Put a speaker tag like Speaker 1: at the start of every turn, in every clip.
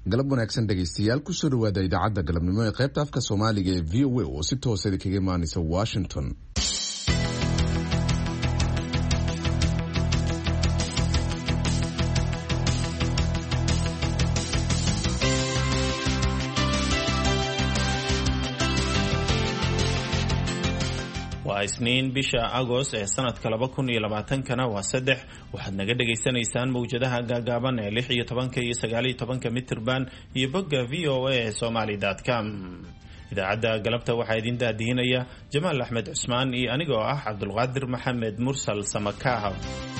Speaker 1: galab wanaagsan dhegaystayaal kusoo dhawaada idaacadda galabnimo ee qaybta afka soomaaliga ee v o a oo si toosa kaga imaanaysa washington.
Speaker 2: waa isniin bisha Agost ee sanadka 2020kana waa 3 waxaad naga dhageysanaysaan mawjadaha gaagaaban ee 16 iyo 19 mitirban iyo bogga voa@somali.com. idaacadda galabta waxaa idin daadihinaya Jamaal Axmed Cusmaan iyo anigoo ah Cabdulqaadir Maxamed Mursal Samakaha.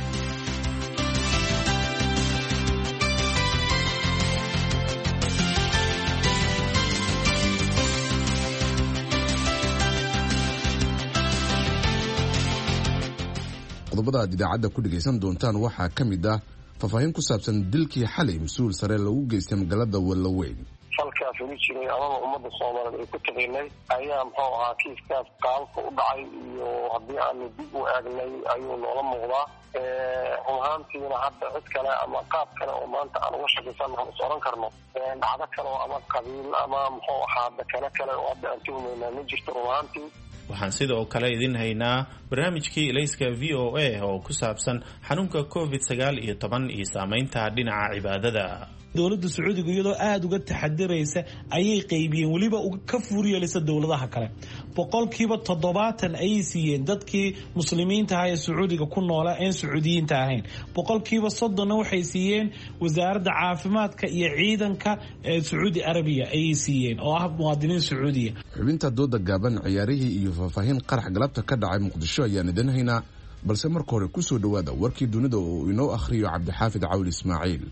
Speaker 1: qodobada aad idaacadda ku dhagaysan doontaan waxaa ka mid ah faahfaahin ku saabsan dilkii xalay mas-uul sare lagu geystay magaalada Wallaweyn.
Speaker 3: falkaas ugu jiray amaba ummadda Soomaaliyeed ay ku tageynay ayaa muxuu ahaa kiiskaas qaalka u dhacay iyo haddii aanu dib u eegnay ayuu noola muuqdaa. runaantiina hadda cid kale ama qaab kale oo maanta aan uga shaqaysan aan is oran karno dhacdo kale oo ama qabiil ama muxuu ahaa dakale kale oo hadda aan tuhumaynaa ma jirto runaantii.
Speaker 2: waxaan sidoo kale idin haynaa barnaamijkii ilayska VOA oo ku saabsan xanuunka COVID-19 iyo saameynta dhinaca cibaadada.
Speaker 4: dowladda Sacuudiga iyadoo aad uga taxadiraysa ayay qaybiyeen waliba ka fuuriyaysa dowladaha kale 70% ayay siiyeen dadkii muslimiinta ah ee Sacuudiga ku noolaa ee Sacuudiyiinta ahayn 30% waxay siiyeen wasaaradda caafimaadka iyo ciidanka ee Sacuudi Arabiya ayay siiyeen oo ah muwaadiniin Sacuudiya.
Speaker 1: xubinta dooda gaaban ciyaarihii iyo faahfaahin qarax galabta ka dhacay Muqdisho ayaan idin haynaa balse marka hore ku soo dhawaada warkii dunida oo inoo akhriyo Cabdixaafid Cawl Ismaaciil.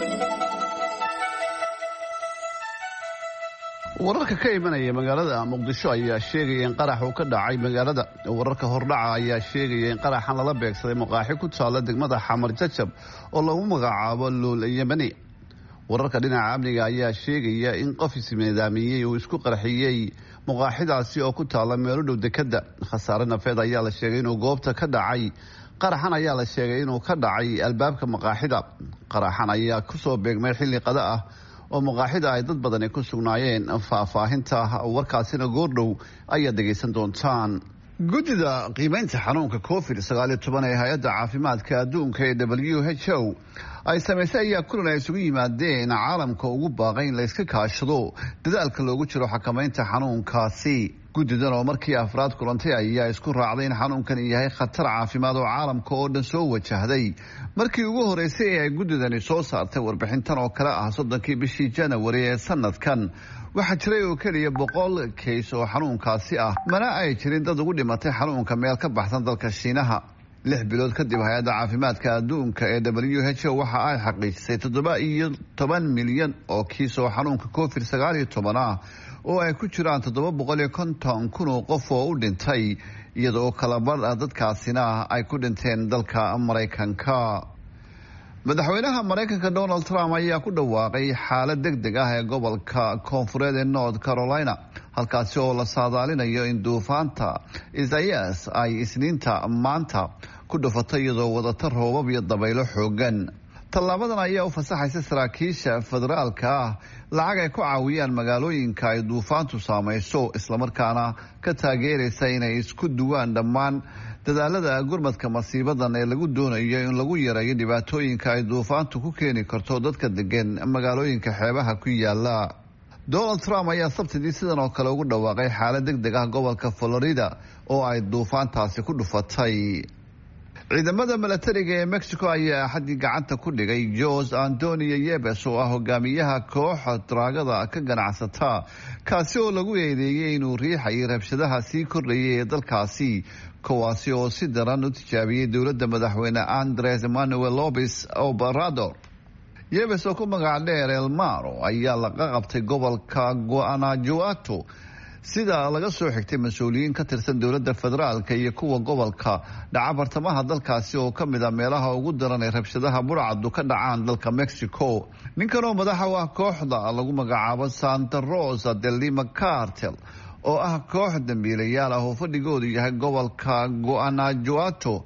Speaker 5: wararka ka imanaya magaalada Muqdisho ayaa sheegaya in qarax uu ka dhacay magaalada. wararka hordhaca ayaa sheegaya in qaraxan lala beegsaday maqaaxi ku taala degmada Xamar Jajab oo lagu magacaabo Luul Yamani. wararka dhinaca amniga ayaa sheegaya in qof ismiidaamiyay uu isku qarxiyay maqaaxidaasi oo ku taala meel u dhow dekada. khasaare nafeed ayaa la sheegay inuu goobta ka dhacay. qaraxan ayaa la sheegay inuu ka dhacay albaabka maqaaxida. qaraxan ayaa ku soo beegmay xilli qada ah oo maqaaxida ay dad badan ku sugnaayeen. faahfaahinta warkaasina goordhow ayaa dhageysan doontaan. guddida qiimeynta xanuunka COVID-19 ee hay-adda caafimaadka adduunka ee WHO ay samaysay ayaa kulan ay isugu yimaadeen caalamka ugu baaqay in la iska kaashado dadaalka loogu jiro xakamaynta xanuunkaasi. guddidan oo markii afraad kulantay ayaa isku raacday in xanuunkan yahay khatar caafimaad oo caalamka oo dhan soo wajahday. markii ugu horeysay ee ay guddidani soo saartay warbixintan oo kale ah 30 bishii January ee sanadkan waxaa jiray oo keliya 100 keys oo xanuunkaasi ah, mana ay jirin dad ugu dhimatay xanuunka meel ka baxsan dalka Shiinaha. 6 bilood kadib hay-adda caafimaadka adduunka ee WHO waxa ay xaqiijisay 17 milyan oo kiis oo xanuunka COVID-19 ah oo ay ku jiraan 750,000 oo qof oo u dhintay, iyadoo kala badh dadkaasina ay ku dhinteen dalka Mareykanka. madaxweynaha Mareykanka Donald Trump ayaa ku dhawaaqay xaalad degdeg ah ee gobolka koonfureed ee North Carolina, halkaasi oo la saadaalinayo in duufaanta Isaias ay isniinta maanta ku dhufatay iyadoo wadata roobab iyo dabaylo xoogan. tallaabadan ayaa u fasaxaysa saraakiisha federaalka ah lacag ay ku caawiyaan magaalooyinka ay duufaantu saamayso, islamarkaana ka taageeraysa inay isku duwaan dhammaan dadaalada gurmadka masiibadan ee lagu doonayo in lagu yareeyo dhibaatooyinka ay duufaantu ku keeni karto dadka degan magaalooyinka xeebaha ku yaala. Donald Trump ayaa sabtidii sidan oo kale ugu dhawaaqay xaalad degdeg ah gobolka Florida oo ay duufaantaasi ku dhufatay. ciidamada milatariga ee Mexico ayaa xaddi gacanta ku dhigay Jose Antonio Yepes oo ah hogaamiyaha kooxda draagada ka ganacsata, kaasi oo lagu eedeeyay inuu riixay rabshadaha sii kordhayay ee dalkaasi, kuwaasi oo si daran u tijaabiyay dowladda madaxweyne Andres Manuel Lopez Obrador. Yepes oo ku magac dheer El Maro ayaa laga qabtay gobolka Guanajuato sida laga soo xigtay mas-uuliyiin ka tirsan dowladda federaalka iyo kuwa gobolka dhaca bartamaha dalkaasi oo ka mid ah meelaha ugu daran ee rabshadaha burcadu ka dhacaan dalka Mexico. ninkan oo madaxa u ah kooxda lagu magacaabo Santa Rosa de Lima Cartel oo ah koox dambiilayaal ah oo fadhigoodu yahay gobolka Guanajuato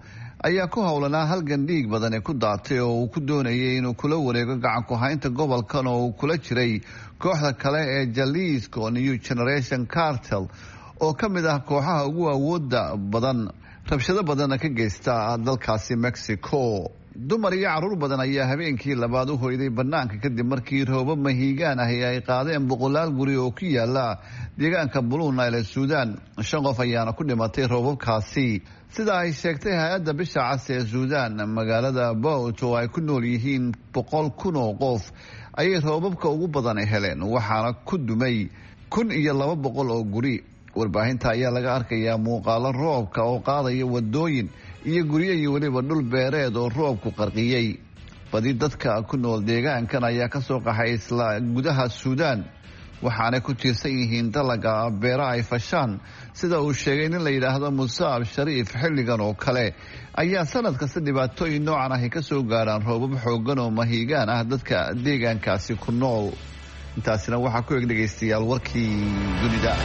Speaker 5: ayaa ku howlanaa halgan dhiig badan ee ku daatay oo uu ku doonayay inuu kula wareego gacan ku haynta gobolkan oo uu kula jiray kooxda kale ee Jalisco New Generation Cartel oo ka mid ah kooxaha ugu awoodda badan rabshado badanna ka geysta dalkaasi Mexico. dumar iyo caruur badan ayaa habeenkii labaad u hoyday banaanka kadib markii roobab mahiigaan ahi ay qaadeen boqolaal guri oo ku yaala deegaanka Blue Nile ee Suudaan. 5 qof ayaana ku dhimatay roobabkaasi sida ay sheegtay hay'adda bisha cas ee Suudaan. magaalada Bout oo ay ku nool yihiin 100,000 oo qof ayay roobabka ugu badan heleen waxaana ku dumay 1,200 oo guri. warbaahinta ayaa laga arkayaa muuqaalo roobka oo qaadaya wadooyin iyo guryo iyo waliba dhul beereed oo roobku qarqiyay. badi dadka ku nool deegaankan ayaa ka soo qaxay isla gudaha Suudaan waxaana ku tiirsan yihiin dalaga beera ay fashaan sida uu sheegay nin la yiraahdo Musaab Shariif. xilligan oo kale ayaa sanad kasta dhibaatooyin noocan ah ka soo gaaraan roobab xooggan oo mahiigaan ah dadka deegaankaasi ku nool. intaasina waxaa ku eg dhageystayaal warkii dunida.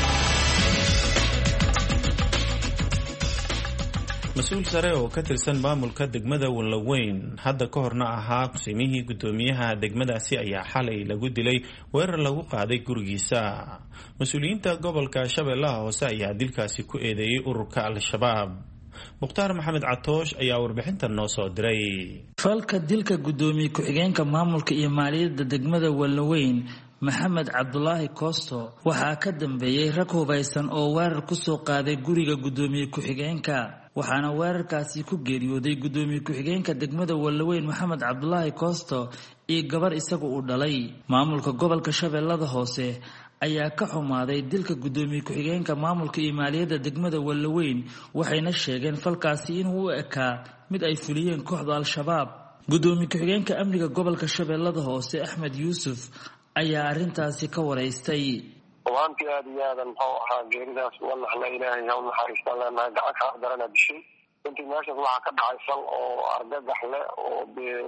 Speaker 2: mas-uul sare oo ka tirsan maamulka degmada Wallaweyn hadda ka horna ahaa kusimihii gudoomiyaha degmadaasi ayaa xalay lagu dilay weerar lagu qaaday gurigiisa. mas-uuliyiinta gobolka Shabeellaha Hoose ayaa dilkaasi ku eedeeyay ururka Al-Shabaab. Mukhtaar Maxamed Catoosh ayaa warbixintan noo soo diray.
Speaker 6: falka dilka gudoomiye ku-xigeenka maamulka iyo maaliyadda degmada Wallaweyn Maxamed Cabdulaahi Koosto waxaa ka dambeeyay rag hubaysan oo weerar ku soo qaaday guriga gudoomiye ku-xigeenka waxaana weerarkaasi ku geeriyooday gudoomiye ku-xigeenka degmada Wallaweyn Maxamed Cabdulaahi Koosto iyo gabar isagu uu dhalay. maamulka gobolka Shabeellada Hoose ayaa ka xumaaday dilka gudoomiye ku-xigeenka maamulka iyo maaliyadda degmada Wallaweyn waxayna sheegeen falkaasi inuu u ekaa mid ay fuliyeen kooxda Al-Shabaab. gudoomiye ku-xigeenka amniga gobolka Shabeellada Hoose Axmed Yuusuf ayaa arrintaasi ka wareystay.
Speaker 3: waanti aad iyo aad muxuu ahaa geeridaas wallahi ilaahay ha u naxariisto lana gacan ka darana bishay intii meeshaas waxaa ka dhacay fal oo argagax leh oo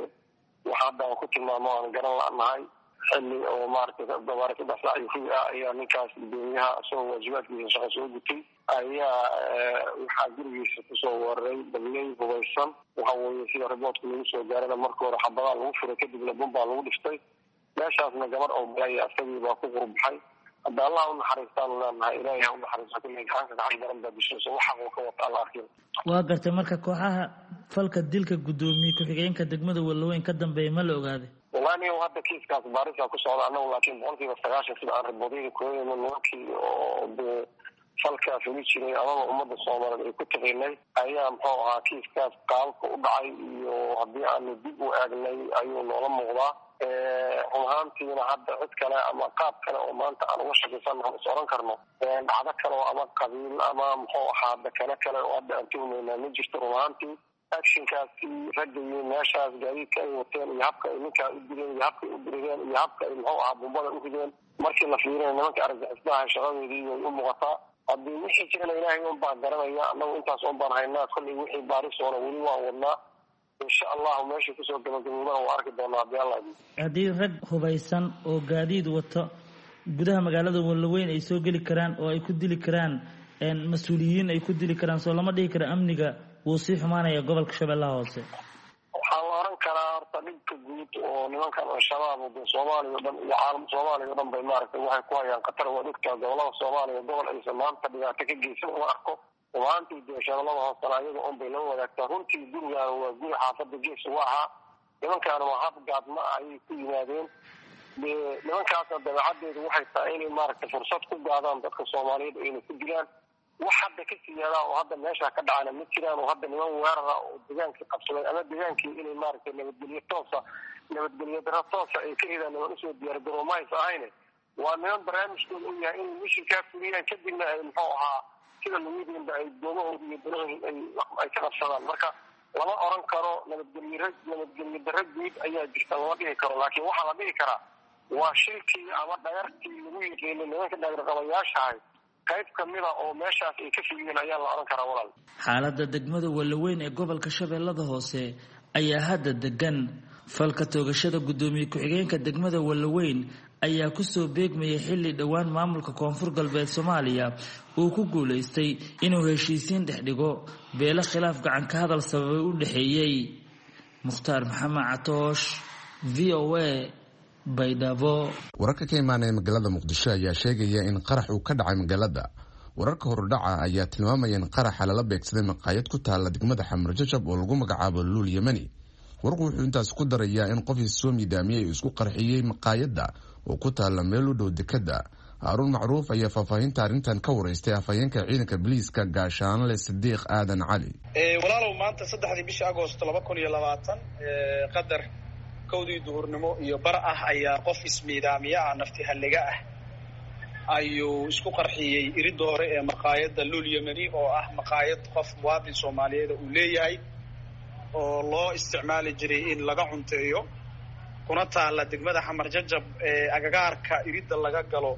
Speaker 3: waxa hadda ku tilmaamo aan garan la'nahay xilli oo maartay dabarka dhacay ayaa ninkaas gudoomiyaha soo waajibaadkiisa shaqo soo gutay ayaa waxaa gurigiisa ku soo waray dablay hubaysan waxa weeye sida riboodku lagu soo gaarana markii hore xabadaha lagu furay kadibna bomba lagu dhiftay meeshaasna gabar oo balay asagii baa ku qurbaxay. hadda Allah u naxariistaan leenahay ilaahay ha u naxariisto kulli gacanka gacan daran baa bishiisa waxa uu ka wata Allah arkin.
Speaker 6: waa gartay marka kooxaha falka dilka gudoomiye ku-xigeenka degmada Wallaweyn ka dambeeyay ma la ogaaday.
Speaker 3: wallahi hadda kiiskaas baarisa ku socda annagu laakiin 190 sida aan riboodayda kooyayno nimankii oo falka fuli jiray ama ummadda Soomaaliyeed ay ku tageynay ayaa muxuu ahaa kiiskaas qaabka u dhacay iyo haddii aan dib u eegnay ayuu noola muuqdaa. rumaantiina hadda cid kale ama qaab kale oo maanta aan uga shaqeysanahay sooran karno dhacdo kale oo ama qabiil ama muxuu ahaa dakana kale oo hadda aan tuhmayna ma jirto. rumaantii actionkaasi ragayay meeshaas gaadiidka ay wateen iyo habka ay ninkaa u dileen iyo habka ay u direen iyo habka ay muxuu ahaa bombada u rideen markii la fiirinayo nimanka argagixisnaha shaqadoodii way u muuqataa. haddii wixii jirana ilaahay un baa garanaya annagu intaas un baan haynaa kolley wixii baarisoona weli waan wadnaa insha Allah meesha kusoo gabagabowdana waa arki doonaa haddii Allah
Speaker 6: haddii rag hubaysan oo gaadiid wato gudaha magaalada Wallaweyn ay soo geli karaan oo ay ku dili karaan mas-uuliyiin ay ku dili karaan soo lama dhihi kara amniga wuu sii xumaanaya gobolka Shabeellaha Hoose.
Speaker 3: waxaa la oran karaa horta dhibka guud oo nimankan Al-Shabaab oo Soomaaliya dhan iyo caalam Soomaaliya dhan bay maaragtay waxay ku hayaan khatar waa dhigtaa gobolada Soomaaliya gobol aysan maanta dhibaato ka geysan uma arko. waantii Shabeellaha Hoose ayaga oo bay la wadaagtaa runtii guriga waa guri xaafadda gees waxa nimankan waa hab gaadma ay ku yimaadeen. nimankaas dabeecaddeedu waxay tahay inay maaragtay fursad ku gaadaan dadka Soomaaliyeed inay ku dilaan wax hadda ka siyaada oo hadda meesha ka dhacana ma jiraan oo hadda niman weerara oo deegaanka qabsaday ama deegaankii inay maaragtay nabadgelyo toosa ay ka helaan oo soo diyaar garoomays ahayne waa niman barnaamijkooda u yahay inay mishinkaa fuliyaan kadibna ay muxuu ahaa sida lagudiinba ay doomahooda iyo danahood ay ka qabsadaan. marka lama oran karo nabadgelyo darro guud ayaa jirta lama dhihi karo laakiin waxaa la dhihi karaa waa shilkii ama dhayartii lagu yiqiinay nimanka dhayarqabayaashahay qayb kamida oo meeshaas ay ka fuliyeen ayaa la oran karaa walaal.
Speaker 6: xaaladda degmada Wallaweyn ee gobolka Shabeellada Hoose ayaa hadda degan. falka toogashada gudoomiye ku-xigeenka degmada Wallaweyn ayaa kusoo beegmayay xilli dhowaan maamulka koonfur galbeed Soomaaliya uu ku guuleystay inuu heshiisiin dhexdhigo beelo khilaaf gacan ka hadal sababay u dhaxeeyay. Mukhtaar Maxamed Catoosh, VOA, Baydhabo.
Speaker 1: Wararka ka imaanaya magaalada Muqdisho ayaa sheegaya in qarax uu ka dhacay magaalada. Wararka hordhaca ayaa tilmaamaya in qaraxa lala beegsaday maqaayad ku taala degmada Xamar Jajab oo lagu magacaabo Luul Yemani. Warku wuxuu intaas ku darayaa in qof soo midaamiyay isku qarxiyay maqaayada oo ku taala meel u dhow dekada. Harun Macruuf ayaa faahfaahinta arrintan ka wareystay afhayeenka ciidanka booliiska gaashaanle Sidiiq Aadan Cali.
Speaker 7: Walaalow maanta 3 bisha Agoosto 2020 qadar kowdii duhurnimo iyo bar ah ayaa qof ismiidaamiya nafti halliga ah ayuu isku qarxiyay iridda hore ee maqaayada Luul Yemani oo ah maqaayad qof muwaadin Soomaaliyeed uu leeyahay oo loo isticmaali jiray in laga cunteeyo kuna taala degmada Xamar Jajab ee agagaarka iridda laga galo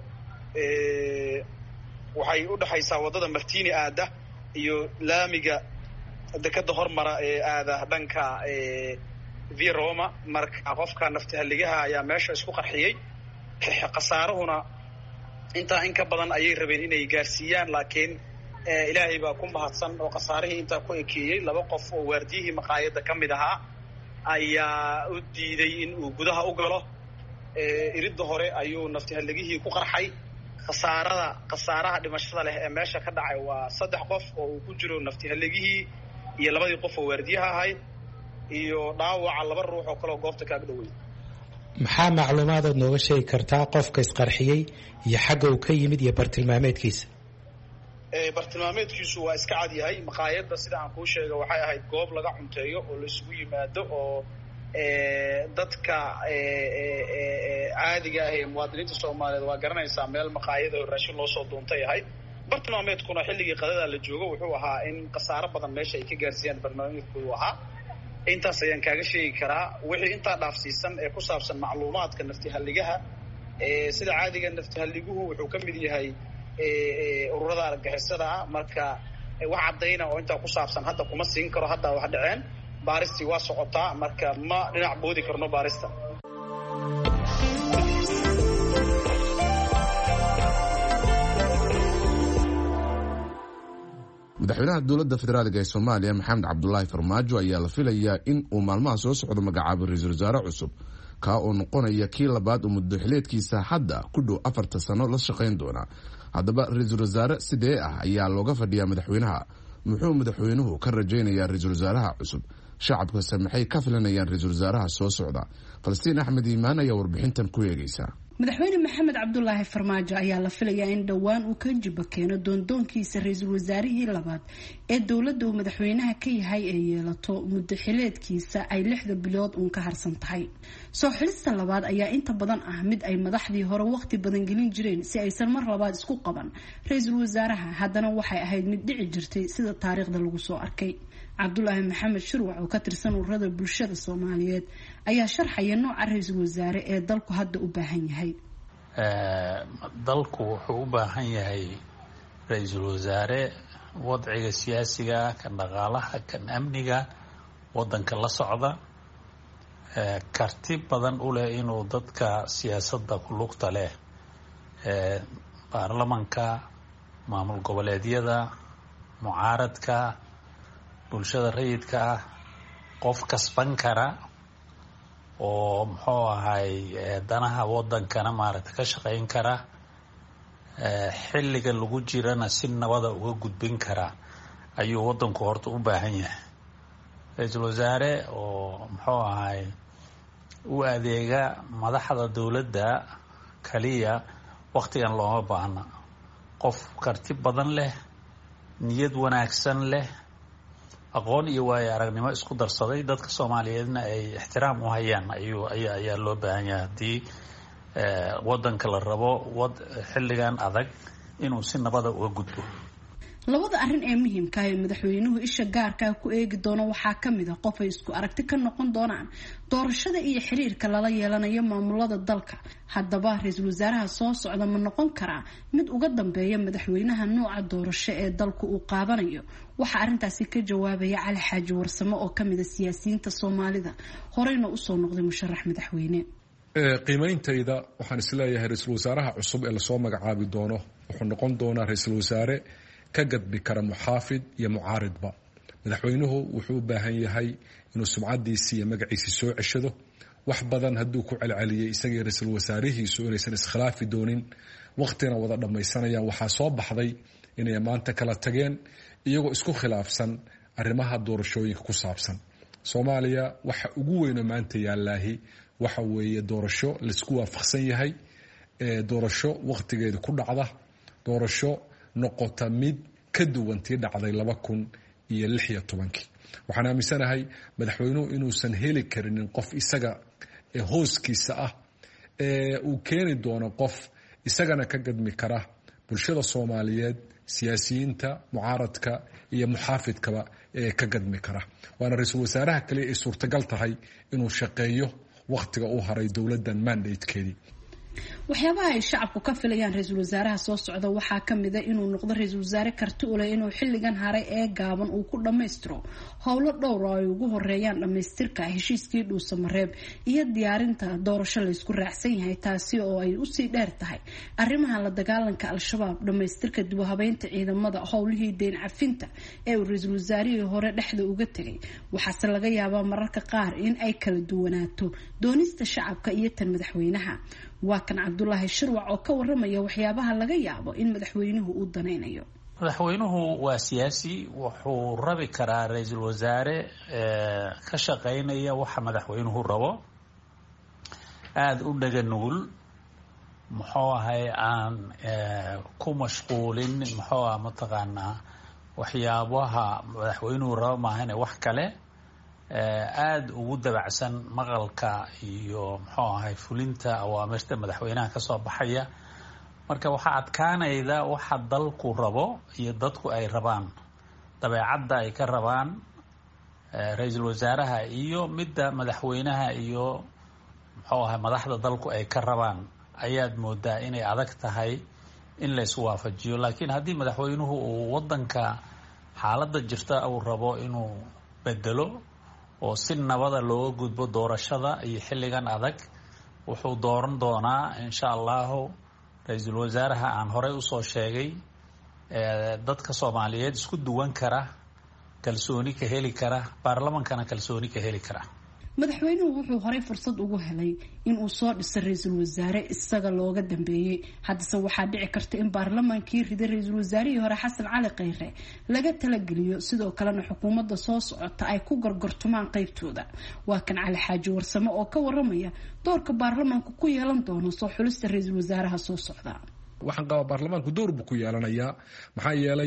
Speaker 7: waxay u dhaxaysaa wadada Martiini aada iyo laamiga dekada hormara ee aada dhanka Via Roma. Marka qofka nafti halligaha ayaa meesha isku qarxiyay. Qasaarahuna inta in ka badan ayay rabeen inay gaarsiiyaan laakiin ilaahay baa ku mahadsan oo qasaarihii inta ku ekeeyay 2 qof oo waardiyihii maqaayada kamid ahaa ayaa u diiday in uu gudaha u galo. Iridda hore ayuu nafti halligihii ku qarxay. qasaaraha dhimashada leh ee meesha ka dhacay waa 3 qof oo uu ku jiro nafti halligihii iyo 2 qof oo waardiyaha ahayd iyo dhaawaca 2 ruux oo kale goobta ka dhaway.
Speaker 8: maxaa macluumaad aad nooga sheegi kartaa qofka isqarxiyay iyo xagga uu ka yimid iyo bartilmaameedkiisa?
Speaker 7: Bartilmaameedkiisu waa iska cad yahay. maqaayada sida aan kuu sheegay waxay ahayd goob laga cunteeyo oo la isugu yimaado oo dadka caadiga ah ee muwaadiniinta Soomaaliyeed waa garanaysaa meel maqaayada oo raashin loo soo doontay ahayd. bartilmaameedkuna xilligii qadada la joogo wuxuu ahaa in qasaaro badan meesha ay ka gaarsiiyaan bartilmaameedkoodu ahaa. intaas ayaan kaaga sheegi karaa. wixii intaa dhaafsiisan ee ku saabsan macluumaadka nafti halligaha sida caadiga nafti halliguhu wuxuu ka mid yahay ururada argagixisada ah. marka wax cadayna oo intaa ku saabsan hadda kuma siin karo. hadda wax dhaceen baaristii waa socotaa marka ma dhinac boodi karno baarista.
Speaker 1: madaxweynaha dowladda federaalka ee Soomaaliya Maxamed Cabdullaahi Farmaajo ayaa la filayaa in uu maalmaha soo socdo magacaabo ra'iisul wasaare cusub ka oo noqonaya kii labaad oo muddo xileedkiisa hadda ku dhow 4 sano la shaqayn doona. haddaba ra'iisul wasaare sidee ah ayaa looga fadhiyaa madaxweynaha? muxuu madaxweynuhu ka rajaynayaa ra'iisul wasaaraha cusub? shacabka maxay ka filanayaan ra'iisul wasaaraha soo socda? Falastiin Axmed Iimaan ayaa warbixintan ku eegaysa.
Speaker 9: madaxweyne maxamed cabdulaahi farmaajo ayaa la filayaa in dhowaan uu ka jiba keeno doondoonkiisa ra'iisul wasaarihii labaad ee dowladda uu madaxweynaha ka yahay ee yeelato muddo xileedkiisa ay 6 bilood uun ka harsan tahay. soo xilista labaad ayaa inta badan ah mid ay madaxdii hore waqti badan gelin jireen si aysan mar labaad isku qaban ra'iisul wasaaraha. haddana waxay ahayd mid dhici jirtay sida taariikhda lagu soo arkay. cabdulaahi maxamed shirwac oo ka tirsan ururada bulshada Soomaaliyeed ayaa sharxaya nooca ra'iisul wasaare ee dalku hadda u baahan yahay.
Speaker 10: dalku wuxuu u baahan yahay ra'iisul wasaare wadciga siyaasiga, kan dhaqaalaha, kan amniga wadanka la socda, karti badan u leh inuu dadka siyaasadda ku lugta leh baarlamanka, maamul goboleedyada, mucaaradka, bulshada rayidka ah qof kasban kara oo muxuu ahay danaha wadankana maaragtay ka shaqayn kara, xilliga lagu jirana si nabada uga gudbin kara ayuu wadanku horta u baahan yahay. ra'iisul wasaare oo muxuu ahay u adeega madaxda dowladda kaliya waqtigan looma baahna. qof karti badan leh, niyad wanaagsan leh, aqoon iyo waayo aragnimo isku darsaday, dadka Soomaaliyeedna ay ixtiraam u hayaan ayaa loo baahan yahay hadii wadanka la rabo xilligan adag inuu si nabada uga gudbo.
Speaker 9: labada arrin ee muhiimka ah ee madaxweynuhu isha gaarka ku eegi doono waxaa ka mid ah qof ay isku aragti ka noqon doonaan doorashada iyo xiriirka lala yeelanayo maamulada dalka. haddaba ra'iisul wasaaraha soo socda ma noqon karaa mid uga dambeeya madaxweynaha nooca doorasho ee dalku uu qaadanayo? waxaa arrintaasi ka jawaabaya Cali Xaaji Warsamo oo ka mid ah siyaasiyiinta Soomaalida horeyna u soo noqday musharax madaxweyne.
Speaker 11: qiimeyntayda waxaan isleeyahay ra-iisul wasaaraha cusub ee lasoo magacaabi doono wuxuu noqon doonaa ra-iisul wasaare ka gadbi kara muxaafid iyo mucaaridba. madaxweynuhu wuxuu u baahan yahay inuu sumcadiisii iyo magaciisii soo ceshado. wax badan hadduu ku celceliyey isagii ra-iisul wasaarihiisu inaysan iskhilaafi doonin waqtina wada dhammaysanayaan, waxaa soo baxday inay maanta kala tageen iyagoo isku khilaafsan arrimaha doorashooyinka ku saabsan. soomaaliya waxa ugu weyno maanta yaallaahi waxa weeye doorasho laisku waafaqsan yahay, doorasho waqtigeeda ku dhacda, doorasho noqota mid ka duwan tii dhacday 2016. waxaan aaminsanahay madaxweynuhu inuusan heli karinin qof isaga hooskiisa ah, uu keeni doono qof isagana ka gadmi kara bulshada Soomaaliyeed, siyaasiyiinta, mucaaradka iyo muxaafidkaba ka gadmi kara. waana ra-iisul wasaaraha kale ee suurtagal tahay inuu shaqeeyo waqtiga uu haray dowladdan mandatekeedii.
Speaker 9: waxyaabaha ay shacabku ka filayaan ra-iisul wasaaraha soo socda waxaa kamid a inuu noqdo ra-iisul wasaare karti u leh inuu xilligan haray ee gaaban uu ku dhammaystiro howlo dhowr oo ay ugu horeeyaan dhammaystirka heshiiskii dhuusamareeb iyo diyaarinta doorasho laysku raacsan yahay, taasi oo ay usii dheer tahay arrimaha la dagaalanka al-shabaab, dhammaystirka dib u habeynta ciidamada, howlihii deyn cafinta ee uu ra-iisul wasaarihii hore dhexda uga tegay. waxaase laga yaabaa mararka qaar in ay kala duwanaato doonista shacabka iyo tan madaxweynaha. waa kan Cabdulaahi Shirwac oo ka waramaya waxyaabaha laga yaabo in madaxweynuhu uu danaynayo.
Speaker 10: madaxweynuhu waa siyaasi, wuxuu rabi karaa ra-iisul wasaare ka shaqeynaya waxa madaxweynuhu rabo, aada u dhaga nugul, muxuu ahay aan ku mashquulin muxuu ah mataqaanaa waxyaabaha madaxweynuhu rabo maahane wax kale, aada ugu dabacsan maqalka iyo muxuu ahay fulinta awaamirta madaxweynaha ka soo baxaya. marka waxaa adkaanayda waxa dalku rabo iyo dadku ay rabaan, dabeecadda ay ka rabaan ra-iisul wasaaraha iyo midda madaxweynaha iyo muxuu ahay madaxda dalku ay ka rabaan, ayaad moodaa inay adag tahay in la iswaafajiyo. laakiin haddii madaxweynuhu uu wadanka xaaladda jirta uu rabo inuu bedelo oo si nabada looga gudbo doorashada iyo xilligan adag, wuxuu dooran doonaa insha allahu ra-iisul wasaaraha aan horey usoo sheegay, dadka Soomaaliyeed isku duwan kara, kalsooni ka heli kara, baarlamankana kalsooni ka heli kara.
Speaker 9: madaxweynuhu wuxuu horey fursad ugu helay in uu soo dhiso ra-iisul wasaare isaga looga dambeeyey. haddase waxaa dhici karta in baarlamaankii riday ra-iisul wasaarihii hore Xasan Cali Khayre laga talageliyo, sidoo kalena xukuumadda soo socota ay ku gorgortumaan qaybtooda. waa kan Cali Xaaji Warsame oo ka waramaya doorka baarlamaanku ku yeelan doono soo xulista ra-iisul wasaaraha soo socda.
Speaker 11: waxaan qabaa baarlamaanku door buu ku yeelanayaa, maxaa yeelay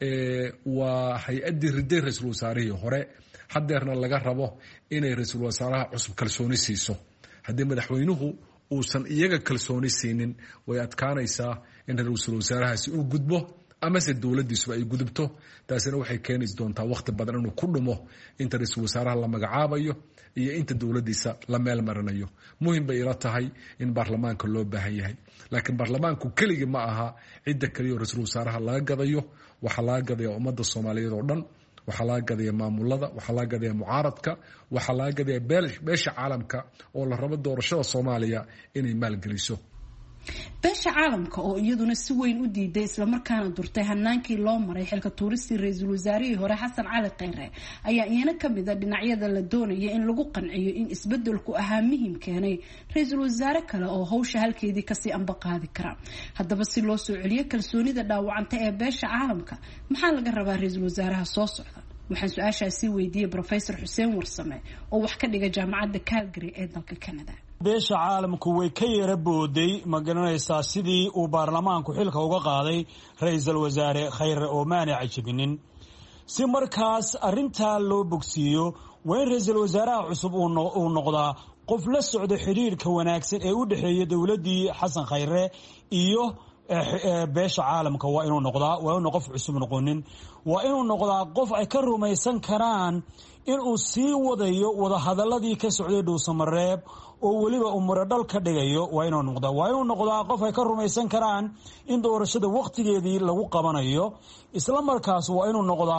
Speaker 11: waa hay-addii riday ra-iisul wasaarihii hore, hadeerna laga rabo inay ra-iisul wasaaraha cusub kalsooni siiso. haddii madaxweynuhu uusan iyaga kalsooni siinin, way adkaanaysaa in ra-iisul wasaarahaasi uu gudbo amase dowladiisuba ay gudubto. taasina waxay keeni doontaa waqti badan inuu ku dhumo inta ra-iisul wasaaraha la magacaabayo iyo inta dowladiisa la meel marinayo. muhim bay ila tahay in baarlamaanka loo baahan yahay, laakiin baarlamaanku keligii ma aha cidda kaliya oo ra-iisul wasaaraha laga gadayo. waxaa laga gadaya ummadda Soomaaliyeed oo dhan, waxaa laga gadaya maamulada, waxaa laga gadaya mucaaradka, waxaa laga gadaya beesha caalamka oo la rabo doorashada Soomaaliya inay maalgeliso.
Speaker 9: beesha caalamka oo iyaduna si weyn u diiday islamarkaana durtay hanaankii loo maray xilka tuuristii ra-iisul wasaarihii hore Xasan Cali Khayre ayaa iyana kamid a dhinacyada la doonaya in lagu qanciyo in isbedelku ahaa muhiim keenay ra-iisul wasaare kale oo hawsha halkeedii kasii amba qaadi kara. haddaba si loo soo celiyo kalsoonida dhaawacanta ee beesha caalamka, maxaa laga rabaa ra-iisul wasaaraha soo socda? waxaan su-aashaasi weydiiyey Professor Xuseen Warsame oo wax ka dhiga jaamacadda Calgary ee dalka Canada.
Speaker 12: beesha caalamku way ka yara booday, ma garanaysaa, sidii uu baarlamaanku xilka uga qaaday ra-iisul wasaare Khayre oo maana cajabinin. si markaas arrintaa loo bogsiiyo, waa in ra-iisul wasaaraha cusub uu noqdaa qof la socdo xiriirka wanaagsan ee u dhexeeya dowladdii Xasan Khayre iyo beesha caalamka. waa inuu noqdaa, waa inuu qof cusub noqonin, waa inuu noqdaa qof ay ka rumaysan karaan inuu sii wadayo wadahadaladii ka socday dhuusamareeb oo weliba uu muradhal ka dhigayo. waa inuu noqdaa qof ay ka rumaysan karaan in doorashada waqtigeedii lagu qabanayo. isla markaas waa inuu noqdaa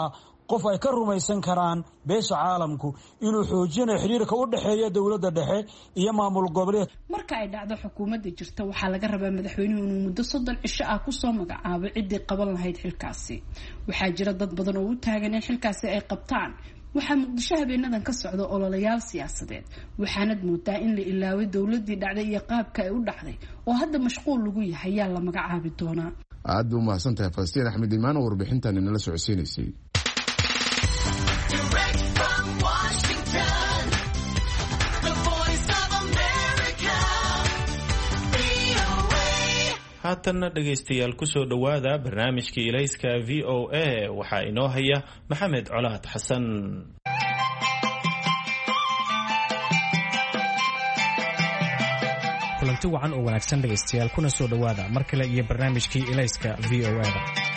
Speaker 12: qof ay ka rumaysan karaan beesha caalamku inuu xoojinayo xiriirka u dhexeeya dowladda dhexe iyo maamul goboleed.
Speaker 9: marka ay dhacdo xukuumadda jirta waxaa laga rabaa madaxweynuhu inuu muddo 30 cisho ah kusoo magacaabo ciddii qaban lahayd xilkaasi. waxaa jira dad badan oo u taagan in xilkaasi ay qabtaan. waxaa muqdisho habeenadan ka socda ololayaal siyaasadeed, waxaanad moodaa in la ilaaway dowladii dhacday iyo qaabka ay u dhacday oo hadda mashquul lagu yahay yaa la magacaabi doonaa.
Speaker 1: aad u mahadsantahay Falastiin Axmed Imaan oo warbixintan inala socodsiinaysay.
Speaker 2: haatanna dhegaystayaal kusoo dhowaada barnaamijkii ilayska VOA waxaa inoo haya maxamed colaad xasan.
Speaker 13: kulanti wacan oo wanaagsan dhegaystayaal kuna soo dhowaada mar kale iyo barnaamijkii ilayska VOA-da.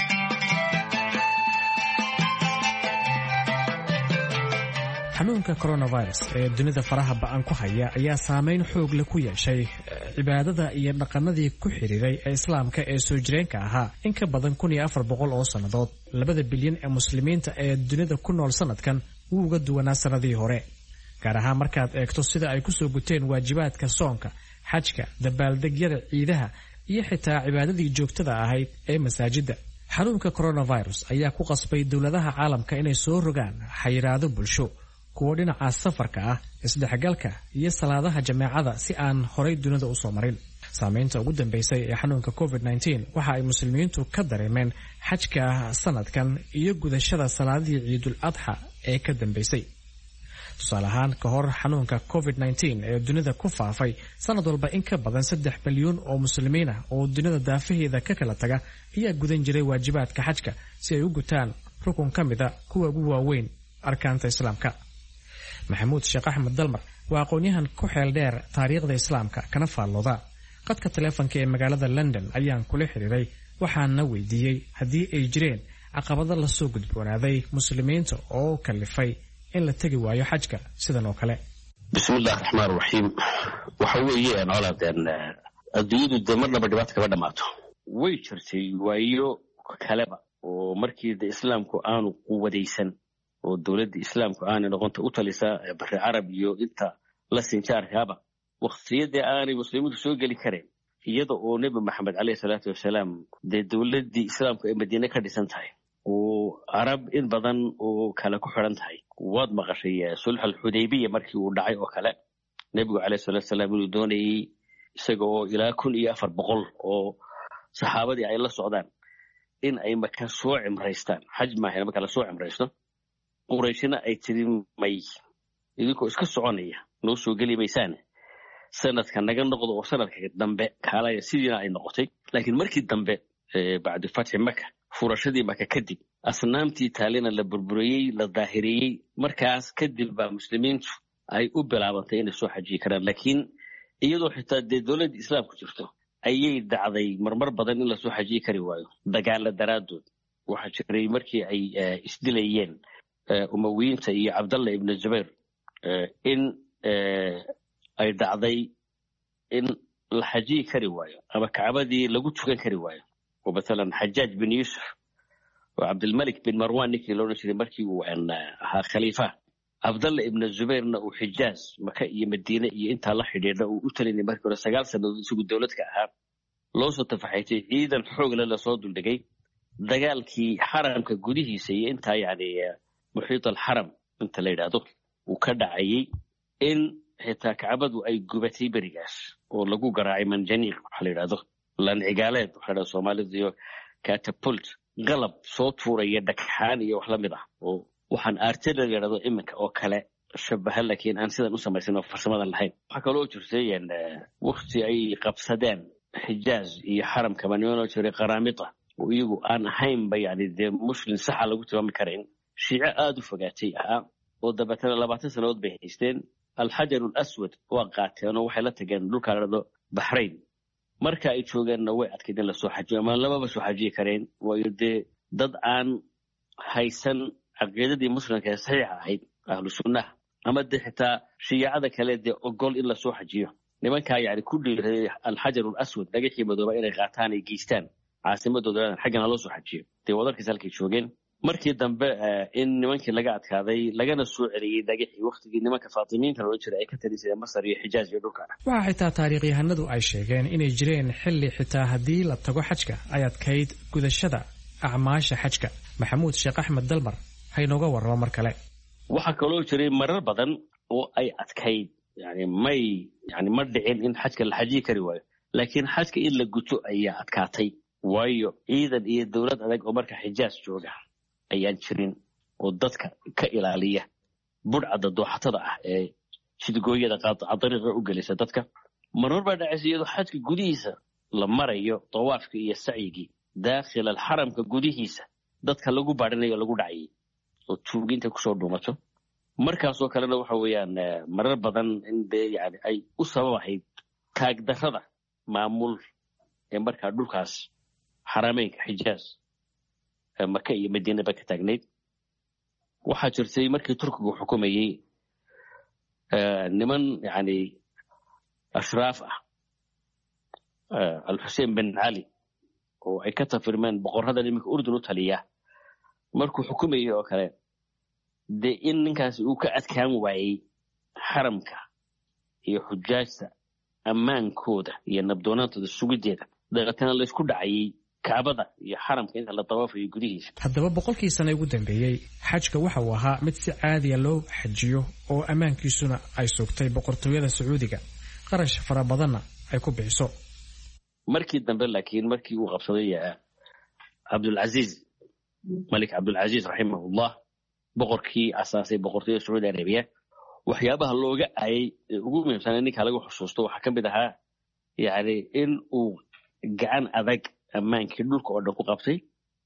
Speaker 13: xanuunka coronavirus ee dunida faraha ba'an ku haya ayaa saameyn xoog leh ku yeeshay cibaadada iyo dhaqanadii ku xiriiray ee islaamka ee soo jireenka ahaa in ka badan 1400 oo sannadood. 2 bilyan ee muslimiinta ee dunida ku nool sanadkan wuu uga duwanaa sanadii hore, gaar ahaan markaad eegto sida ay kusoo guteen waajibaadka soonka, xajka, dabaaldegyada ciidaha iyo xitaa cibaadadii joogtada ahayd ee masaajidda. xanuunka coronavirus ayaa ku qasbay dowladaha caalamka inay soo rogaan xayiraado bulsho, kuwo dhinaca safarka ah, isdhexgalka iyo salaadaha jameecada si aan horay dunida u soo marin. saamaynta ugu dambeysay ee xanuunka COVID-19 waxa ay muslimiintu ka dareemeen xajka sanadkan iyo gudashada salaadii ciidul adxa ee ka dambeysay. tusaale ahaan, ka hor xanuunka COVID-19 ee dunida ku faafay, sanad walba in ka badan 3 bilyan oo muslimiin ah oo dunida daafaheeda ka kala taga ayaa gudan jiray waajibaadka xajka si ay u gutaan rukun ka mida kuwa ugu waaweyn arkaanta islaamka. maxamuud sheekh axmed dalmar waa aqoon-yahan ku xeel dheer taariikhda islaamka kana faallooda. qadka taleefanka ee magaalada London ayaan kula xiriiray, waxaana weydiiyey haddii ay jireen caqabado la soo gudboonaaday muslimiinta oo kalifay in la tegi waayo xajka sidan oo kale.
Speaker 14: bismillahi raxmaan raxiim. waxa weeyaan colaadeen adduunyadu dee marnaba dhibaato kama dhammaato. way jirtay waayo kaleba oo markii de islaamku aanu quwadaysan oo dowladda islaamku aanay noqonta u talisa bari carab iyo inta la sinjaarkaaba waqtiyadii aanay muslimiintu soo geli kareen, iyada oo nebi maxamed caleyhi salaatu wasalaam dee dowladdii islaamku ay madiine ka dhisan tahay oo carab in badan oo kale ku xidhan tahay. waad maqashay sulx alxudaybiya markii uu dhacay oo kale, nebigu caleyhi salaatu wasalaam inuu doonayey isaga oo ilaa 1400 oo saxaabadii ay la socdaan in ay maka soo cimraystaan. xaj maahan marka la soo cimraysto, qurayshina ay tiri may idinkoo iska soconaya noo soo geli maysaane sanadka naga noqdo oo sanadka dambe kaalaya, sidiina ay noqotay. laakiin markii dambe bacdu fatxi maka, furashadii maka kadib, asnaamtii taalina la burburiyey, la daahiriyey. markaas kadib baa muslimiintu ay u bilaabantay inay soo xajiyi karaan. laakiin iyadoo xitaa dee dowladda islaamku jirto ayay dhacday marmar badan in lasoo xajiyi kari waayo dagaala daraaddood. waxaa jiray markii ay isdilayeen umawiyiinta iyo cabdalla ibnu zubayr in ay dhacday in la xajiyi kari waayo ama kacbadii lagu tukan kari waayo. oo maalan xajaaj bin yuusuf oo cabdilmalik bin marwan ninkii loodhan jiray markii uu ahaa khaliifa, cabdalla ibnu zubayrna uu xijaaz maka iyo madiine iyo intaa la xidhiidha uu u talinay markii hore 9 sannadood isagu dowladka ahaa. loo soo tafaxaytay ciidan xoogle lasoo duldhigay, dagaalkii xaramka gudihiisa iyo intaa yani muxiit alxaram inta la yidhaahdo uu ka dhacayay, in xitaa kacbadu ay gubatay berigaas oo lagu garaacay manjaniiq waxa la yidhahdo, lancigaaleed waxa la Soomaalidu iyo catapult, qalab soo tuuraya dhagxaan iyo wax la mid ah oo waxaan artillery la yidhahdo iminka oo kale shabaha, laakiin aan sidan u samaysan oo farsamadan lahayn. waxaa kaloo jirtay waqti ay qabsadeen xijaaz iyo xaramka manoo jiray qaraamita oo iyagu aan ahaynba yani dee muslim saxa lagu tilmaami karayn, shiico aada u fogaatay ahaa oo dabeetana 20 sannadood bay haysteen. alxajar alaswad waa qaateen oo waxay la tageen dhulka la yidhahdo baxrayn. marka ay joogeenna way adkayd in lasoo xajiyo ama lamaba soo xajiyi kareen, waayo dee dad aan haysan caqiidadii muslimka ee saxiixa ahayd ahlu sunnaha ama dee xitaa shiicada kale dee ogol in lasoo xajiyo. nimankaa yani ku dhiiray alxajar alaswad dhagaxii madooba inay qaataan ay geystaan caasimadooda xaggana loo soo xajiyo. dee wadarkiis halkay joogeen markii dambe in nimankii laga adkaaday lagana soo celiyey dhagixii waqtigii nimanka faatimiinta loo jiray ay ka talisay Masar iyo Xijaaz iyo dhulka.
Speaker 13: Waxa xitaa taariikhyahanadu ay sheegeen inay jireen xilli xitaa haddii la tago xajka ay adkayd gudashada acmaasha xajka. Maxamuud Sheekh Axmed Dalmar haynooga warramo mar kale.
Speaker 14: waxa kaloo jiray marar badan oo ay adkayd ma dhicin in xajka la xajiyi kari waayo, laakiin xajka in la guto ayaa adkaatay waayo ciidan iyo dowlad adag oo marka Xijaaz jooga ayaan jirin oo dadka ka ilaaliya budcada dooxatada ah ee sidgooyada qaata dariiqa u galisa dadka. marar baa dhacaysa iyadoo xajka gudihiisa la marayo tawaafka iyo sacyigii daakhil alxaramka gudihiisa dadka lagu baadhinayo lagu dhacayay oo tuuginta kusoo dhuumato. markaasoo kalena waxa weeyaan marar badan in ay u sababahayd taagdarrada maamul ee markaa dhulkaas xarameynka Xijaaz Maka iyo Madiina ba ka taagnayd. waxaa jirtay markii Turkigu xukumayay niman ashraaf ah al-Hussein bin Ali oo ay ka tafirmeen boqorrada nimanka Urdun u taliya markuu xukumayay oo kale dee in ninkaasi uu ka adkaan waayey xaramka iyo xujaajta ammaankooda iyo nabdoonaantooda sugideeda dabeetana laysku dhacayay Kaabada iyo xaramka inta la tawaafayo gudihiisa.
Speaker 13: haddaba boqolkii sano ugu dambeeyey xajka waxa uu ahaa mid si caadiya loo xajiyo oo ammaankiisuna ay sugtay boqortooyada Sacuudiga qarash fara badanna ay ku bixiso.
Speaker 14: markii dambe laakiin markii uu qabsaday Abdulaziz Malik Abdulaziz rahimahullah boqorkii asaasay boqortooyada Sacuudi Arabiya waxyaabaha looga ayay ugu muhiimsan ninka lagu xusuusto waxa ka mid ahaa in uu gacan adag ammaankii dhulka oo dhan ku qabtay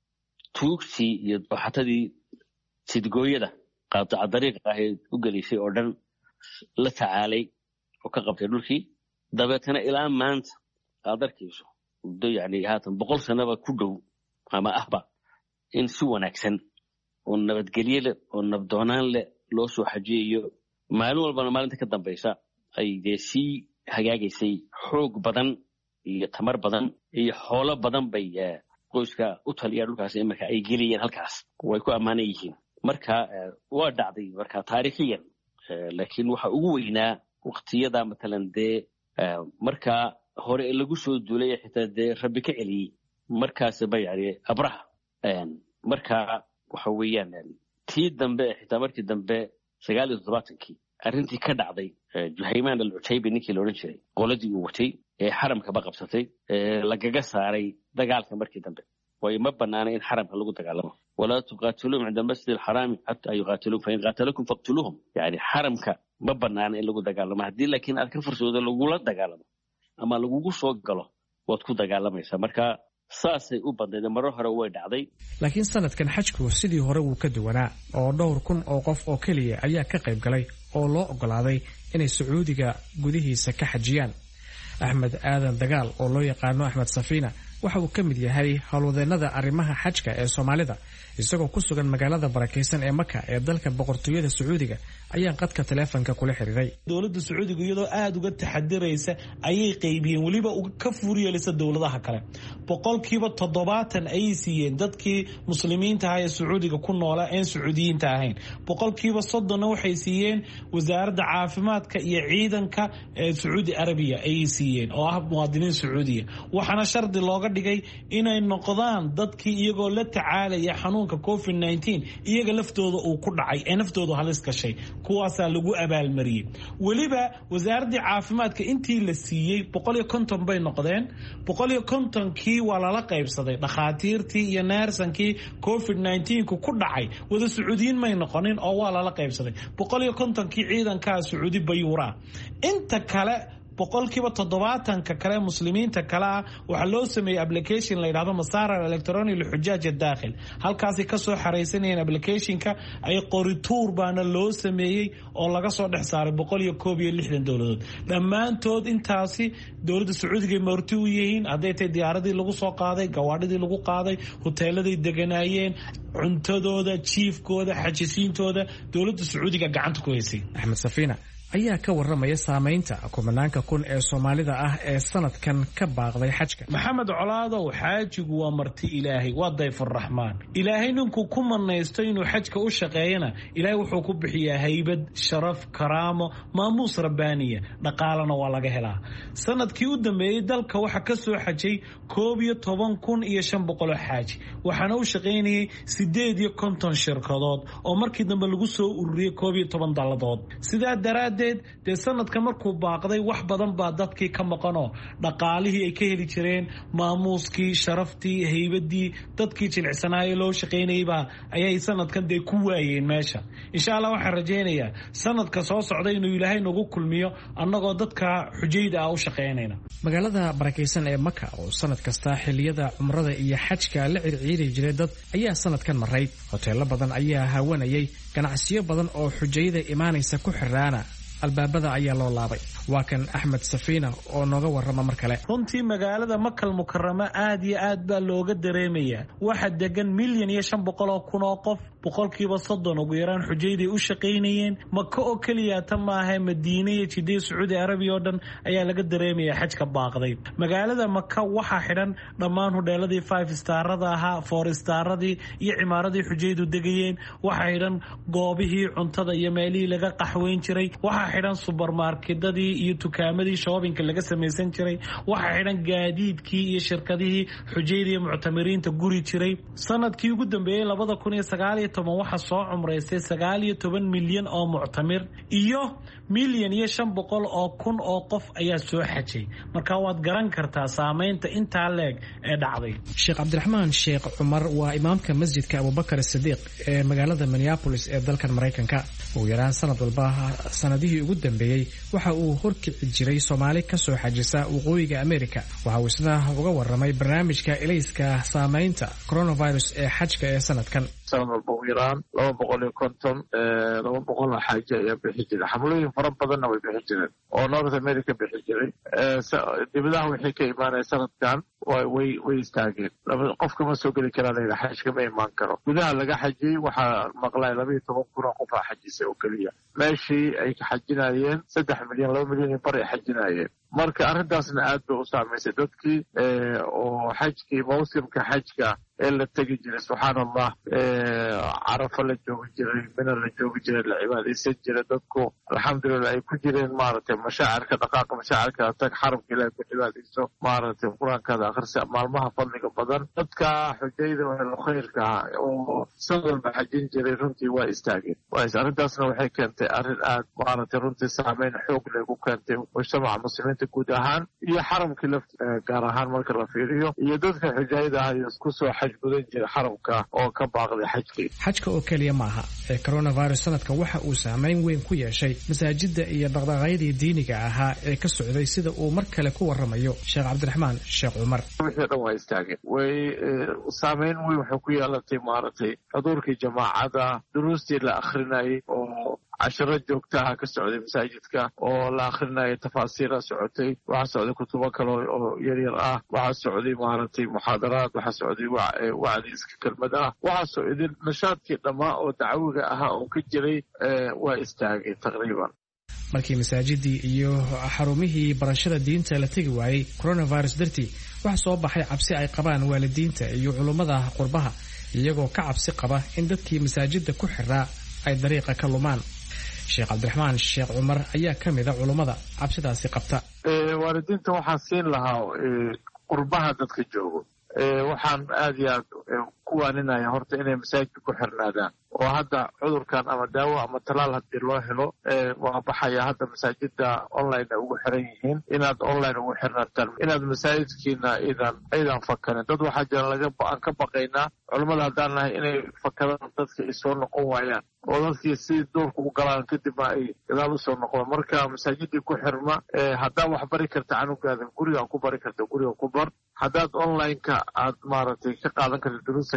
Speaker 14: tuugtii iyo dooxatadii sidgooyada qaata dariiqa ah ee u galisay oo dhan la tacaalay oo ka qabtay dhulkii dabeetana ilaa maanta aad arkayso muddo haatan 100 sanaba ku dhow ama ahba in si wanaagsan oo nabadgelyo leh oo nabdoonaan leh loo soo xajiyo maalin walbana maalinta ka dambaysa ay sii hagaagaysay xoog badan iyo tamar badan iyo xoolo badan bay qoyska u taliya dhulkaas marka ay geliyeen halkaas way ku ammaan yihiin. marka waa dhacday marka taariikhiyan laakiin waxa ugu weynaa waqtiyada matalan marka hore lagu soo duulay xitaa rabbi ka celiyay markaas bay abraha marka waxa weeyaan tii dambe xitaa markii dambe 79kii arrintii ka dhacday Juhayman al-Utaybi ninkii la oran jiray qoladii uu watay ee xaramka ba qabsatay lagaga saaray dagaalka markii dambe way ma banaana in xaramka lagu dagaalamo wala tuqatilum 'inda al-masjid al-haram hatta yuqatilukum fa in qatalakum faqtuluhum xaramka ma banaana in lagu dagaalamo haddii laakiin aad ka fursado lagula dagaalamo ama lagugu soo galo waad ku dagaalamaysaa. marka saasay u badnayd marar hore way dhacday.
Speaker 13: laakiin sanadkan xajku sidii hore wuu ka duwanaa oo dhowr kun oo qof oo kaliya ayaa ka qayb galay oo loo ogolaaday inay Sacuudiga gudihiisa ka xajiyaan. Axmed Aadan Dagaal oo loo yaqaano Axmed Safiina waxa uu ka mid yahay howlwadeennada arrimaha xajka ee Soomaalida isagoo ku sugan magaalada barakeysan ee Maka ee dalka boqortooyada Sacuudiga ayaan qadka taleefanka kula xiriiray.
Speaker 4: dowladda Sacuudiga iyadoo aad uga taxadiraysa ayay qaybiyeen waliba ka fuuriyelisa dowladaha kale. 70% ayay siiyeen dadkii muslimiinta ah ee Sacuudiga ku noolaa ee Sacuudiyiinta ahayn. 30% waxay siiyeen wasaaradda caafimaadka iyo ciidanka ee Sacuudi Arabiya ayay siiyeen oo ah muwaadiniin Sacuudiya. waxaana shardi looga dhigay inay noqdaan dadkii iyagoo la tacaalaya xanuunka COVID-19 iyaga laftooda uu ku dhacay ee naftooda halis gashay kuwaasaa lagu abaalmariyey. weliba wasaaradda caafimaadka intii la siiyey 150 bay noqdeen. 150kii waa lala qaybsaday dhakhaatiirtii iyo neersankii COVID-19 ku dhacay wada Sacuudiyiin may noqonin oo waa lala qaybsaday. 150kii ciidanka Sacuudi bayuura inta kale 70% kale muslimiinta kale waxa loo sameeyay application la yiraahdo Masara Electronic للحجاج الداخل halkaas ka soo xareysanayeen applicationka ay qorituur baana loo sameeyay oo laga soo dhex saaray 160 dawladood dhamaantood intaasi dawladda Sacuudiga marti u yihiin haday tay diyaaradii lagu soo qaaday gawaadhidii lagu qaaday hoteeladii deganaayeen cuntadooda chiefkooda xajisiintooda dawladda Sacuudiga gacanta ku haysay.
Speaker 13: Axmed Safiina ayaa ka waramaya saamaynta kumanaanka kun ee Soomaalida ah ee sanadkan ka baaqday xajka.
Speaker 4: Maxamed Colaadow, xaajigu waa marti Ilaahay, waa dayfur Raxmaan. Ilaahay ninku ku manaysto inuu xajka u shaqeeyana, Ilaahay wuxuu ku bixiyaa haybad, sharaf, karaamo, maamuus rabbaaniya, dhaqaalana waa laga helaa. Sanadkii u dambeeyay dalka waxa ka soo xajay 12,500 xaaji, waxaana u shaqeynayay 58 shirkadood oo markii dambe lagu soo ururiyay 12 daladood. Sidaa daraadeed dee sanadka markuu baaqday wax badan baa dadkii ka maqanoo dhaqaalihii ay ka heli jireen, maamuuskii, sharaftii, haybadii, dadkii jilicsanaayay loo shaqeynayba ayay sanadkan dee ku waayeen meesha. insha Allah waxaan rajaynayaa sanadka soo socda inuu Ilaahay nagu kulmiyo annagoo dadka xujayda ah u shaqeynayna.
Speaker 13: magaalada barakeysan ee Maka oo sanad kasta xilliyada umrada iyo xajka la circiiri jiray dad ayaa sanadkan maray. hoteelo badan ayaa hawanayay, ganacsiyo badan oo xujayda imaanaysa ku xiraana albaabada ayaa loo laabay. waa kan Axmed Safiina oo nooga warrama mar kale.
Speaker 4: runtii magaalada Makal Mukarrama aad iyo aad baa looga dareemayaa. waxa degan 1,500,000 oo qof, boqolkiiba 30 ugu yaraan xujayday u shaqeynayeen. Maka oo kaliya tan maaha, Madiina iyo Jidda, Sacuudi Arabiya oo dhan ayaa laga dareemayaa xajka baaqday. magaalada Maka waxaa xidhan dhammaan hoteeladii 5 starrada ahaa, 4 starradii iyo cimaaradii xujaydu degayeen. waxaa xidhan goobihii cuntada iyo meelihii laga qaxweyn jiray. waxaa xidhan supermarketadii iyo tukaamadii shoppingka laga samaysan jiray. waxaa xidhan gaadiidkii iyo shirkadihii xujayda iyo muctamiriinta guri jiray. sanadkii ugu dambeeyay 2019 waxaa soo cumraystay 19 milyan oo muctamir iyo 1,500,000 oo qof ayaa soo xajay. marka waad garan kartaa saamaynta intaa leeg ee dhacday.
Speaker 13: Sheekh Cabdiraxmaan Sheekh Cumar waa imaamka masjidka Abubakar Sidiiq ee magaalada Minneapolis ee dalkan Mareykanka. ugu yaraan sanad walba sanadihii ugu dambeeyay waxa uu horkici jiray Soomaali ka soo xajisa waqooyiga Amerika. waxa uu isna uga warramay barnaamijka ilayska saamaynta coronavirus ee xajka ee sanadkan.
Speaker 15: sanad walba ugu yaraan 250 xaaji ayaa bixi jiray. xamlooyin fara badanna way bixi jireen oo North America bixi jiray. dibadaha wixii ka imaanaya sanadkan way istaageen. qofka ma soo geli karaan xajka ma imaan karo. gudaha laga xajiyey waxaa maqlay 12,000 qof xajisay oo keliya. meeshii ay ka xajinayeen 3 milyan 2 milyan ay bari xajinayeen. marka arrintaasna aad bay u saamaysay dadkii oo xajkii mawsimka xajka ee la tegi jiray. subxaana allah, carafa la joogi jiray, mina la joogi jiray, la cibaadaysan jiray. dadku alxamdulilah ay ku jireen maaragtay mashaacirka dhaqaaqa, mashaacirka tag xaramka ilahay ku cibaadayso, maaragtay qur-aankaada akhrisa, maalmaha fadliga badan. dadka xujayda ahlu khayrka ah oo sanad walba xajin jiray runtii waa istaageen. arrintaasna waxay keentay arrin aad maaragtay runtii saameyn xoog leh ku keentay mujtamaca muslimiinta guud ahaan iyo xaramkii lafti gaar ahaan marka la fiiriyo, iyo dadka xujayda ah iyo isku soo gudan jira xaramka oo ka baaqday xajkii.
Speaker 13: xajka oo kaliya maaha ee coronavirus sanadkan waxa uu saameyn weyn ku yeeshay masaajida iyo dhaqdhaqaaqyadii diiniga ahaa ee ka socday, sida uu mar kale ku warramayo Sheekh Cabdiraxmaan Sheekh Cumar.
Speaker 15: wixii dhan waa istaageen. way saameyn weyn waxay ku yeelatay maaragtay xuduurkii jamaacada, duruustii la akhrinayay oo cashiro joogta ah ka socday masaajidka oo la akhrinaya, tafaasiira socotay, waxaa socday kutubo kale oo yaryar ah, waxaa socday maaragtay muxaadaraad, waxaa socday wacdi iska kelmad ah, waxaa socday nashaadkii dhammaa oo dacwiga ahaa oo ka jiray waa istaagay taqriiban.
Speaker 13: markii masaajidii iyo xarumihii barashada diinta la tegi waayey coronavirus dartii, waxaa soo baxay cabsi ay qabaan waalidiinta iyo culummada qurbaha, iyagoo ka cabsi qaba in dadkii masaajida ku xiraa ay dariiqa ka lumaan. Sheekh Cabdiraxmaan Sheekh Cumar ayaa ka mid ah culummada cabsidaasi qabta.
Speaker 15: waalidiinta waxaan siin lahaa qurbaha dadka joogo, waxaan aad iyo aad ku waaninaya horta inay masaajidka ku xirnaadaan. oo hadda cudurkan ama daawo ama talaal haddii loo helo waa baxaya. hadda masaajida online ugu xiran yihiin. inaad online ugu xirnaataan, inaad masaajidkiina aydan fakarin. dad waxaa jira aan ka baqaynaa culammada haddaan nahay inay fakadaan, dadka ay soo noqon waayaan oo dadkii si duurka u galaan kadibna ay gadaal usoo noqdaan. marka masaajidii ku xirma. haddaad wax bari karta canugaada guriga ku bari karta, guriga ku bar. haddaad online-ka aad maaragtay ka qaadan karta duruusta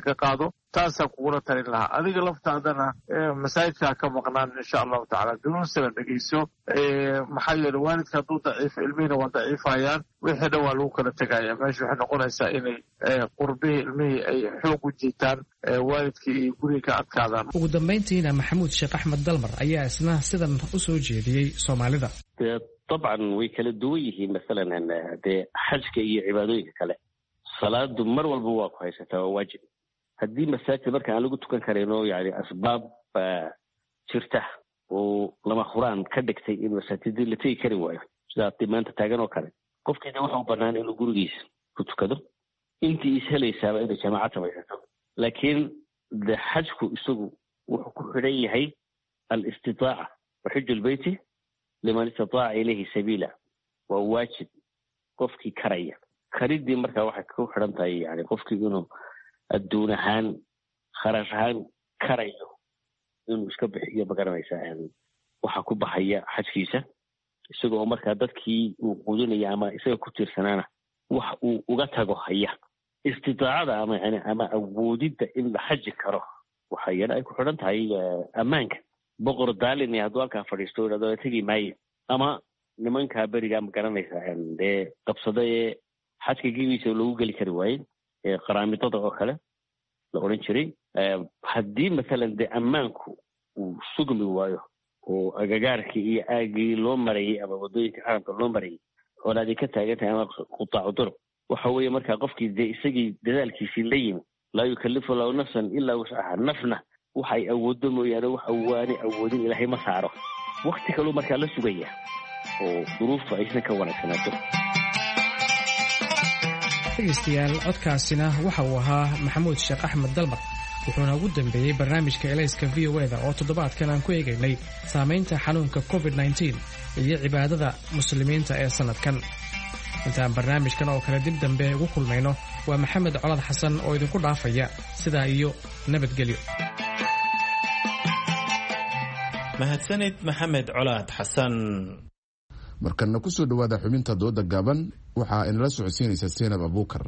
Speaker 15: ka qaado taasaan kugula talin lahaa. adiga laftaadana masaajidkaa ka maqnaan insha allahu tacaala duruustana dhegeyso. maxaa yeele waalidka hadduu daciifo ilmihina waa daciifayaan, wixii dhan waa lagu kala tegaya. meesha waxay noqonaysaa inay qurbihii ilmihii ay xoog u jiitaan, waalidkii iyo guriga ka adkaadaan.
Speaker 13: ugu dambayntiina maxamuud sheekh axmed dalmar ayaa isna sidan u soo jeediyey soomaalida.
Speaker 14: dabcan way kala duwan yihiin. masalan dee xajka iyo cibaadooyinka kale, salaadu mar walba waa ku haysataa, waa waajib. haddii masaajid marka aan lagu tukan karayno yani asbaab jirta oo lama huraan ka dhigtay in masaajidii la tegi kari waayo, sidaa maanta taagan oo kale, qofkiina waxa u banaan inuu gurigiisa ku tukado, intii is helaysaaba inay jamaacad samaysato. laakiin de xajku isagu wuxuu ku xidhan yahay alistitaaca, waxiju lbeyti liman istataaca ilayhi sabiila. waa waajib qofkii karaya. karidii markaa waxay ku xidhan tahay yani qofkii inuu adduun ahaan kharash ahaan karayo inuu iska bixiyo magaranaysaa waxa ku baxaya xajkiisa, isagoo markaa dadkii uu quudinaya ama isaga ku tiirsanaana wax uu uga tago haya. istitaacada ama awoodidda in la xaji karo waxa iyana ay ku xidhan tahay ammaanka. boqor daalin hadduu halkaa fadhiisto idhahdo tegi maayo, ama nimankaa berigaa magaranaysaa dee qabsada ee xajka gebiisa lagu geli kari waaye, qaraamidada oo kale la odhan jiray. haddii masalan dee ammaanku uu sugmi waayo oo agagaarkii iyo aagii loo marayay ama waddooyinka xaramka loo marayay xoolaadii ka taagan tahay ama qutaacu durub, waxa weeye markaa qofkii dee isagii dadaalkiisii la yimi, laa yukallifu lahu nafsan ilaa wuscaha. nafna waxay awooddo mooyaane wax waani awoodin ilaahay ma saaro. wakti kaluu markaa la sugaya oo duruuftu aysan ka wanaagsanaato.
Speaker 13: dhegaystayaal, codkaasina waxa uu ahaa maxamuud sheekh axmed dalmar, wuxuuna ugu dambeeyey barnaamijka elayska v o da oo toddobaadkan aan ku eegaynay saamaynta xanuunka covid-19 iyo cibaadada muslimiinta ee sannadkan. intaan barnaamijkan oo kale dib dambe ugu kulmayno, waa maxamed colaad xasan oo idinku dhaafaya sidaa iyo nabadgelyo.
Speaker 2: mahadsanid maxamed colaad xasan.
Speaker 1: markana ku soo dhowaada xubinta dooda gaaban, waxaa inala socodsiinaysa Zainab Abuukar.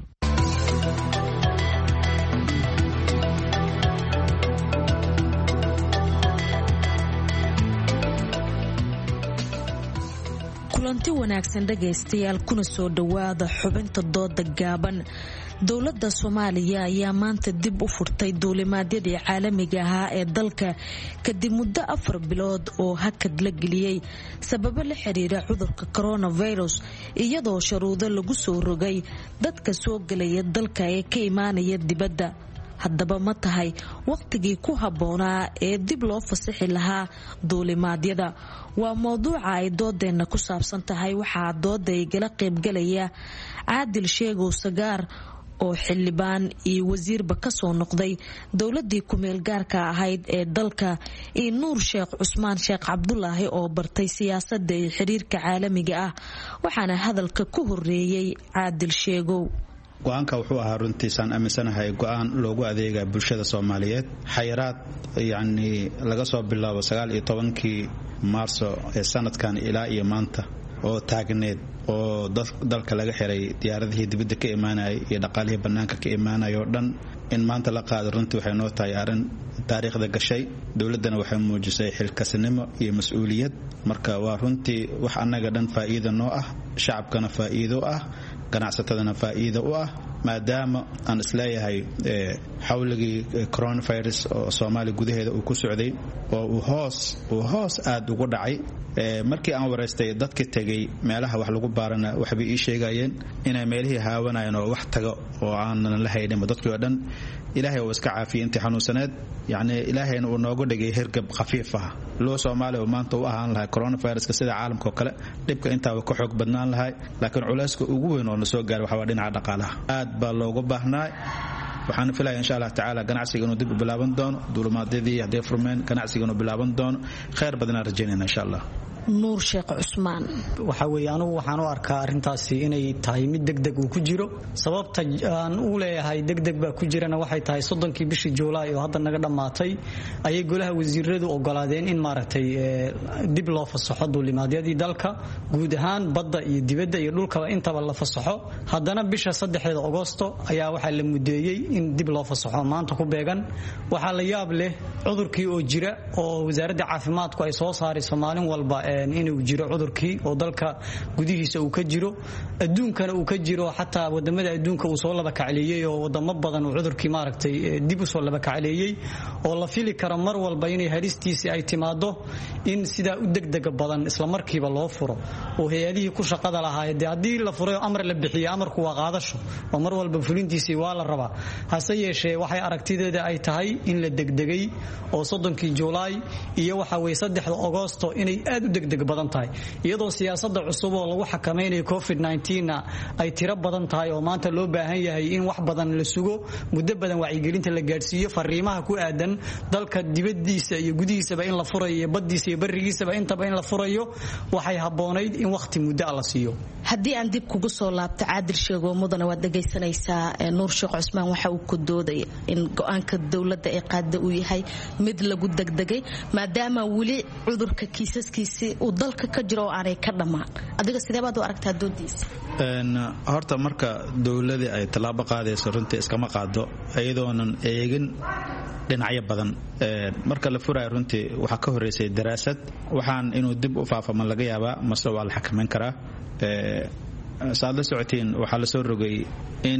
Speaker 16: kulanti wanaagsan dhegaystayaal, kuna soo dhowaada xubinta dooda gaaban. dowladda Soomaaliya ayaa maanta dib u furtay duulimaadyadii caalamiga ahaa ee dalka kadib muddo 4 bilood oo hakad la geliyey sababo la xiriira cudurka coronavirus, iyadoo shuruudo lagu soo rogay dadka soo galaya dalka ee ka imaanaya dibadda. haddaba ma tahay waqtigii ku habboonaa ee dib loo fasaxi lahaa duulimaadyada? waa mowduuca ay doodeenna ku saabsan tahay. waxaa dooda igala qaybgalaya caadil sheegow sagaar oo xildhibaan iyo wasiirba ka soo noqday dowladii ku-meel gaarka ahayd ee dalka, iyo nuur sheekh cusmaan sheekh cabdulaahi oo bartay siyaasadda iyo xiriirka caalamiga ah. waxaana hadalka ku horeeyey caadil sheegow.
Speaker 17: go-aanka wuxuu ahaa runtiisaan aaminsanahay go-aan loogu adeega bulshada Soomaaliyeed. xayiraad yacni laga soo bilaabo 19kii Maarso ee sanadkan ilaa iyo maanta oo taagneed oo dalka laga xiray diyaaradihii dibadda ka imaanayay iyo dhaqaalihii bannaanka ka imaanaya oo dhan in maanta la qaado runtii waxay noo tahay arrin taariikhda gashay. dowladdana waxay muujisay xilkasnimo iyo mas-uuliyad. marka waa runtii wax annaga dhan faa'iido noo ah, shacabkana faa'iido ah, ganacsatadana faa'iido u ah, maadaama aan isleeyahay xawligii coronavirus oo Soomaaliya gudaheeda uu ku socday oo uu hoos aad ugu dhacay. markii aan wareystay dadkii tagay meelaha wax lagu baarana waxbay ii sheegayeen inay meelihii haawanayeen oo wax tago oo aanan la haynin dadkii oo dhan. ilaahay oo iska caafiyay intii xanuunsaneed, yacni ilaahayna uu noogu dhigay hergab khafiif ah. loo Soomaaliya oo maanta u ahaan lahaa coronavirus sida caalamka oo kale dhibka intaa ka xoog badnaan lahay, laakiin culayska ugu weyn oo soo gaaray waxa waa dhinaca dhaqaalaha. aad baa loogu baahnaa. waxaan filayaa insha Allah tacaala ganacsiga inuu dib u bilaaban doono, duulimaadyadii hadday furmeen ganacsiga inuu bilaaban doono. khayr badan aan rajaynayna insha Allah.
Speaker 16: nuur sheekh cusmaan
Speaker 18: waxa weeye anigu waxaan u arkaa arrintaasi inay tahay mid degdeg uu ku jiro sababta aan u leeyahay degdeg baa ku jirana waxay tahay 30kii bishii Juulaay oo hadda naga dhamaatay ayay golaha wasiiradu ogolaadeen in maaragtay dib loo fasaxo duulimaadyadii dalka guud ahaan badda iyo dibadda iyo dhulkaba intaba la fasaxo haddana bisha 3 Agoosto ayaa waxa la mudeeyay in dib loo fasaxo maanta ku beegan waxa la yaab leh cudurkii oo jira oo wasaaradda caafimaadku ay soo saarayso maalin walba inuu jiro cudurkii oo dalka gudihiisa uu ka jiro adduunkana uu ka jiro xataa wadamada adduunka uu soo laba kacleeyay oo wadamo badan oo cudurkii maaragtay dib u soo laba kacleeyay oo la fili karo mar walba inay halistiisi ay timaado in sida u degdeg badan isla markiiba loo furo oo hay'adihii ku shaqada lahaayeen hadii la furo amar la bixiyo amarku waa qaadasho oo mar walba fulintiisi waa la rabaa hase yeeshee waxay aragtideeda ay tahay in la degdegay oo 30kii Juulaay iyo waxa way 3 Agoosto inay aad u degdeg badan tahay iyadoo siyaasadda cusub oo lagu xakameynayo COVID-19 ay tiro badan tahay oo maanta loo baahan yahay in wax badan la sugo muddo badan wacyigelinta la gaarsiiyo fariimaha ku aadan dalka dibadiisa iyo gudihiisaba in la furayo baddiisa iyo barigiisaba intaba in la furayo waxay haboonayd in waqti muddo la siiyo
Speaker 16: haddii aan dib kugu soo laabto caadil sheego mudana waad dhageysanaysaa nuur sheekh cusmaan waxa uu ku dooday in go'aanka dawladda ay qaada uu yahay mid lagu degdegay maadaama wali cudurka kiisaskiisa uu dalka ka jiro oo aanay ka dhamaan adiga sidee baad u aragtaa doodiisa
Speaker 17: horta marka dawladda ay talaabo qaadayso runtii iskama qaado iyadoonan eegin dhinacyo badan marka la furayo runtii waxa ka horeysay daraasad waxaan inuu dib u faafamo laga yaabaa masla waa la xakameyn karaa saad la socotiin waxaa la soo rogay in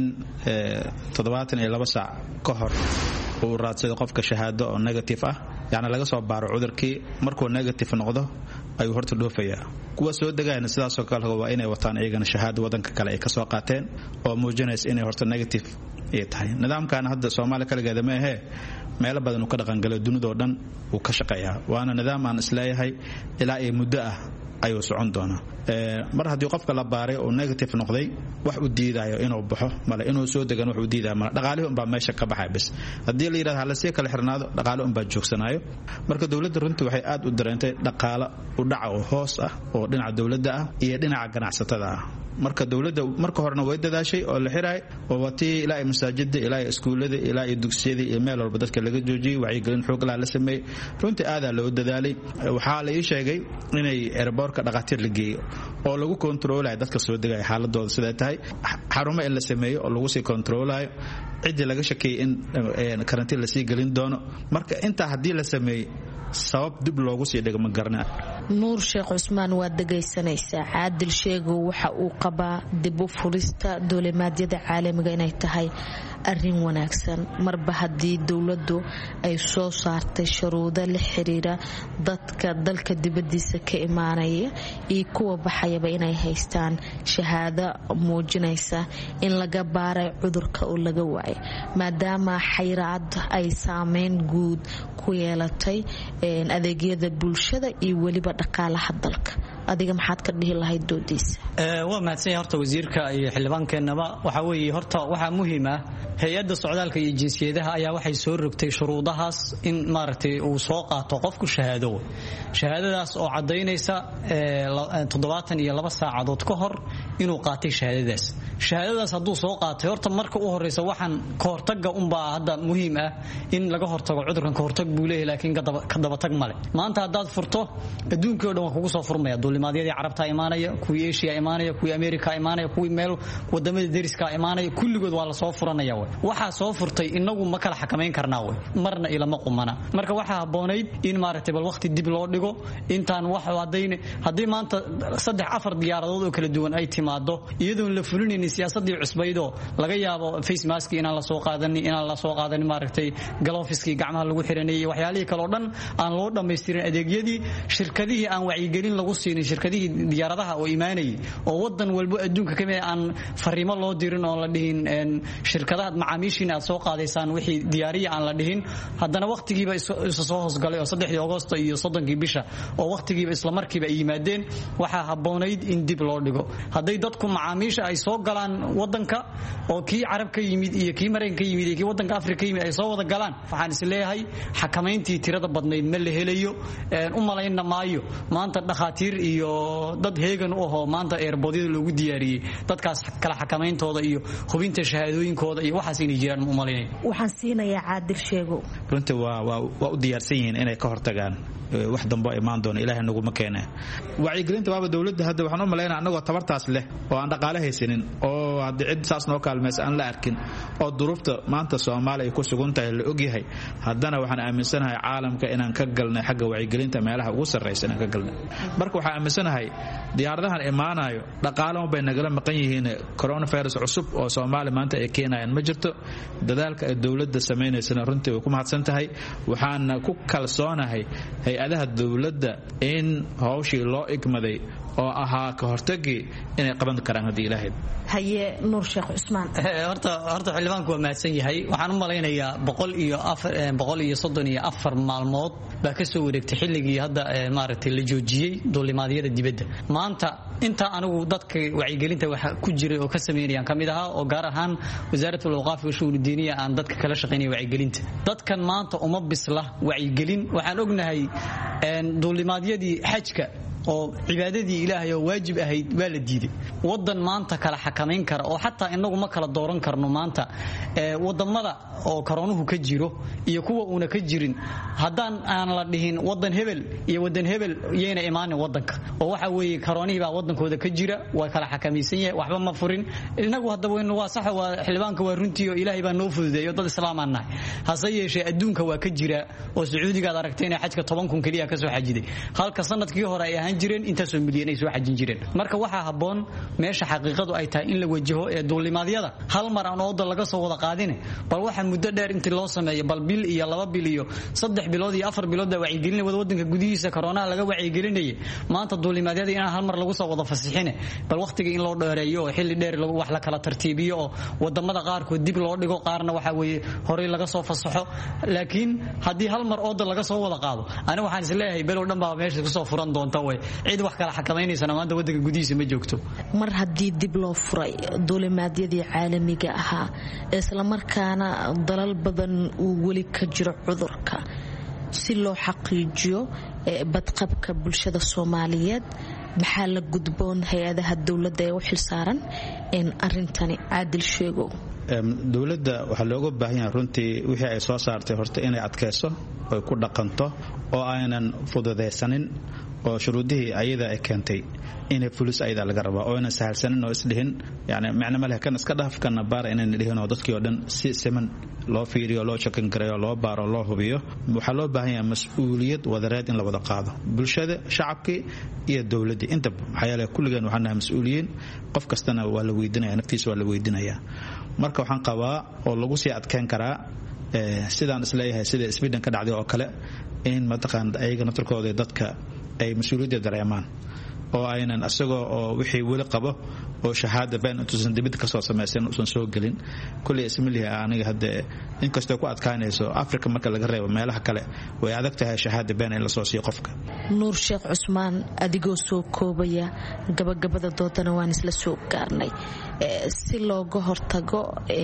Speaker 17: 72 saac ka hor uu raadsado qofka shahaado oo negative ah yani laga soo baaro cudurkii markuu negative noqdo ayuu horta dhoofayaa kuwa soo degayna sidaas oo kale waa inay wataan iyagana shahaado wadanka kale ay ka soo qaateen oo muujinaysa inay horta negative ay tahay nidaamkan hadda Soomaaliya kaligeeda ma aha meel badan uu ka dhaqan galay dunida oo dhan uu ka shaqeeyaa waana nidaam aan isleeyahay ilaa ay muddo ah ayuu socon doonaa mar haddii qofka la baaray oo negative noqday wax u diidayo inuu baxo male inuu soo degan wax u diidayo male dhaqaalihi unbaa meesha ka baxay bas haddii la yiraahdo la sii kala xirnaado dhaqaale unbaa joogsanayo marka dawladda runtii waxay aad u dareentay dhaqaale u dhaca oo hoos ah oo dhinaca dawladda ah iyo dhinaca ganacsatada ah marka dawladda marka horena way dadaashay oo la xiray oo watii ilaa masaajidda ilaa iskuulada ilaa dugsiyada iyo meel walba dadka laga joojiyay wacyigelin xoog la sameeyay runtii aad loo dadaalay waxa la ii sheegay inay airportka dhaqaatiir la geeyo oo lagu kontroolayo dadka soo degay xaaladooda sida tahay xarumo in la sameeyo oo lagu sii kontroolayo cidii laga shakiyay in karantiin la sii galin doono marka inta hadii la sameeyo sabab dib loogu sii dhigmo garna
Speaker 16: nuur sheekh cusmaan waa dhageysanaysaa caadil sheego waxa uu qabaa dib u furista duulimaadyada caalamiga inay tahay arrin wanaagsan marba haddii dawladdu ay soo saartay shuruudo la xiriira dadka dalka dibadiisa ka imaanaya iyo kuwa baxayaba inay haystaan shahaado muujinaysa in laga baaray cudurka oo laga waayay maadaama xayiraad ay saameyn guud ku yeelatay adeegyada bulshada iyo waliba dhaqaalaha dalka adiga maxaad ka dhihi lahayd doodiisa
Speaker 18: waa mahadsan horta wasiirka iyo xildhibaankeenaba waxa weeye horta waxa muhiim ah hay'adda socdaalka iyo jinsiyadaha ayaa waxay soo rogtay shuruudahaas in maaragtay uu soo qaato qofku shahaadadaas oo cadeynaysa 72 saacadood ka hor inuu qaatay shahaadadaas hadduu soo qaatay horta marka u horeysa waxaan ka hortaga unbaa hadda muhiim ah in laga hortago cudurkan ka hortag buu leeyahay laakiin ka daba tag male maanta haddaad furto adduunkii oo dhan waa kugu soo furmaya duulimaadyadii carabta imaanaya kuwii Asia imaanaya kuwii America imaanaya kuwii meel wadamada deriska imaanaya kulligood waa la soo furanaya waxa soo furtay inagu ma kala xakameyn karnaa marna ilama qumana marka waxa haboonayd in maaragtay bal waqti dib loo dhigo intaan wax wadayn hadii maanta 3-4 diyaaradood oo kala duwan ay timaado iyadoo la fulinaynin siyaasadii cusbaydo laga yaabo face mask inaan la soo qaadanin maaragtay galoofiskii gacmaha lagu xiranayay waxyaalihii kale oo dhan aan loo dhameystirin adeegyadii shirkadihii aan wacyigelin lagu siin shirkadihii diyaaradaha oo imaanayay oo wadan walba adduunka kamid aan fariimo loo dirin oo la dhihin shirkadaha macaamiishiina aad soo qaadaysaan wixii diyaariya aan la dhihin haddana waqtigiiba isa soo hoosgalay oo 3 Agoosto iyo 30 bisha oo waqtigiiba isla markiiba ay yimaadeen waxaa haboonayd in dib loo dhigo hadday dadku macaamiisha ay soo galaan wadanka oo kii carab ka yimid iyo kii Mareykanka ka yimid iyo kii wadanka Afrika ka yimid ay soo wada galaan waxaan is leeyahay xakamayntii tirada badnayd ma la helayo u malayna maayo maanta dhakhaatiir iyo dad heegan u ahoo maanta eerboodyada loogu diyaariyay dadkaas kala xakamayntooda iyo hubinta shahaadooyinkooda iyo waxaas inay jiraan ma malaynay
Speaker 16: waxaan siinayaa Caadil Sheego
Speaker 17: runtii waa u diyaarsan yihiin inay ka hortagaan wax dambe imaan doona ilaahay nagu ma keenay wacyigelinta waaba dawladda hadda waxaan u maleynayaa anagoo tabartaas leh oo aan dhaqaale haysanin oo hadda cid saas noo kaalmaysa aan la arkin oo duruufta maanta Soomaaliya ku sugan tahay la ogyahay haddana waxaan aaminsanahay caalamka inaan ka galnay xagga wacyigelinta meelaha ugu sarreysa inaan ka galnay marka waxaan aaminsanahay diyaaradahan imaanayo dhaqaale bay nagala maqan yihiin coronavirus cusub oo Soomaaliya maanta ay keenayaan ma jirto dadaalka ay dawladda sameynaysa runtii way ku mahadsan tahay waxaan ku kalsoonahay hay'adaha dawladda in hawshii loo igmaday oo ahaa ka hortagii inay qaban karaan hadii ilaahay
Speaker 16: haye Nuur Sheekh Cusmaan
Speaker 18: horta xildhibaanku waa mahadsan yahay waxaan u malaynayaa 134 maalmood baa ka soo wareegtay xilligii hadda maaragtay la joojiyay duulimaadyada dibadda maanta inta anigu dadka wacyigelinta waxa ku jiray oo ka sameeyaan kamid ahaa oo gaar ahaan wasaaradda awqaaf iyo shu'uun diiniya aan dadka kala shaqeynay wacyigelinta dadkan maanta uma bisla wacyigelin waxaan ognahay duulimaadyadii xajka oo cibaadadii Ilaahay oo waajib ahayd waa la diiday wadan maanta kala xakameyn kara oo xataa inagu ma kala dooran karno maanta wadamada oo koronuhu ka jiro iyo kuwa uuna ka jirin haddaan aan la dhihin wadan hebel iyo wadan hebel yeena imaanin wadanka oo waxa weeye koronihi baa wadankooda ka jira waa kala xakamaysan yahay waxba ma furin inagu hadda waa sax waa xildhibaanka waa runtii oo Ilaahay baa noo fududeeyo dad islaamaan nahay hase yeeshee adduunka waa ka jira oo Sacuudiga aad aragtay inay xajka 10,000 kaliya ka soo xajiday halka sanadkii hore ay jireen intaasoo milyan ay soo xajin jireen marka waxa haboon meesha xaqiiqadu ay tahay in la wajaho ee duulimaadyada hal mar aan ooda laga soo wada qaadin bal waxa muddo dheer intii loo sameeyo bal bil iyo 2 bil iyo 3 bilood iyo 4 bilood wacyigelin wadanka gudihiisa corona laga wacyigelinayay maanta duulimaadyada in hal mar lagu soo wada fasixine bal waqtiga in loo dheereeyo oo xilli dheer lagu wax la kala tartiibiyo oo wadamada qaar kood dib loo dhigo qaarna waxa weeye hore laga soo fasaxo laakiin hadii hal mar ooda laga soo wada qaado ana waxaan is leeyahay below dhan baa meesha ku soo furan doonta way cid wax kala xakameynaysa maanta wadanka gudihiisa ma joogto
Speaker 16: mar hadii dib loo furay duulimaadyadii caalamiga ahaa isla markaana dalal badan uu wali ka jiro cudurka si loo xaqiijiyo badqabka bulshada Soomaaliyeed maxaa la gudboon hay'adaha dawladda ee u xilsaaran in arintani Caadil Sheego
Speaker 17: dawladda waxa looga baahan yahay runtii wixii ay soo saartay horta inay adkeyso oo ku dhaqanto oo aynan fududeysanin oo shuruudihii ayada ay keentay inay fulis ayada laga rabaa oo inay sahalsanin oo isdhihin yani macna ma leh kan iska dhaafkana baar inay dhihin oo dadkii oo dhan si siman loo fiiriyo loo shakin gareeyo loo baaro loo hubiyo waxa loo baahan yahay mas'uuliyad wadareed in la wada qaado bulshada shacabkii iyo dawladda inta waxyaalaha kulligan waxaan nahay mas'uuliyiin qof kastana waa la weydiinayaa naftiisa waa la weydiinayaa marka waxaan qabaa oo lagu sii adkeyn karaa sidaan isleeyahay sida Sweden ka dhacday oo kale in mataqaan ayaga naftirkooda dadka ay mas'uuliyadda dareemaan oo aynan asagoo oo wixii wali qabo oo shahaada been intuusan dibadda ka soo sameeysan uusan soo galin kulli ismilihi aniga hadda inkastoo ku adkaanayso Afrika marka laga reebo meelaha kale way adag tahay shahaada been in la soo siiyo qofka
Speaker 16: Nuur Sheekh Cusmaan adigoo soo koobaya gabagabada doodana waan isla soo gaarnay si looga hortago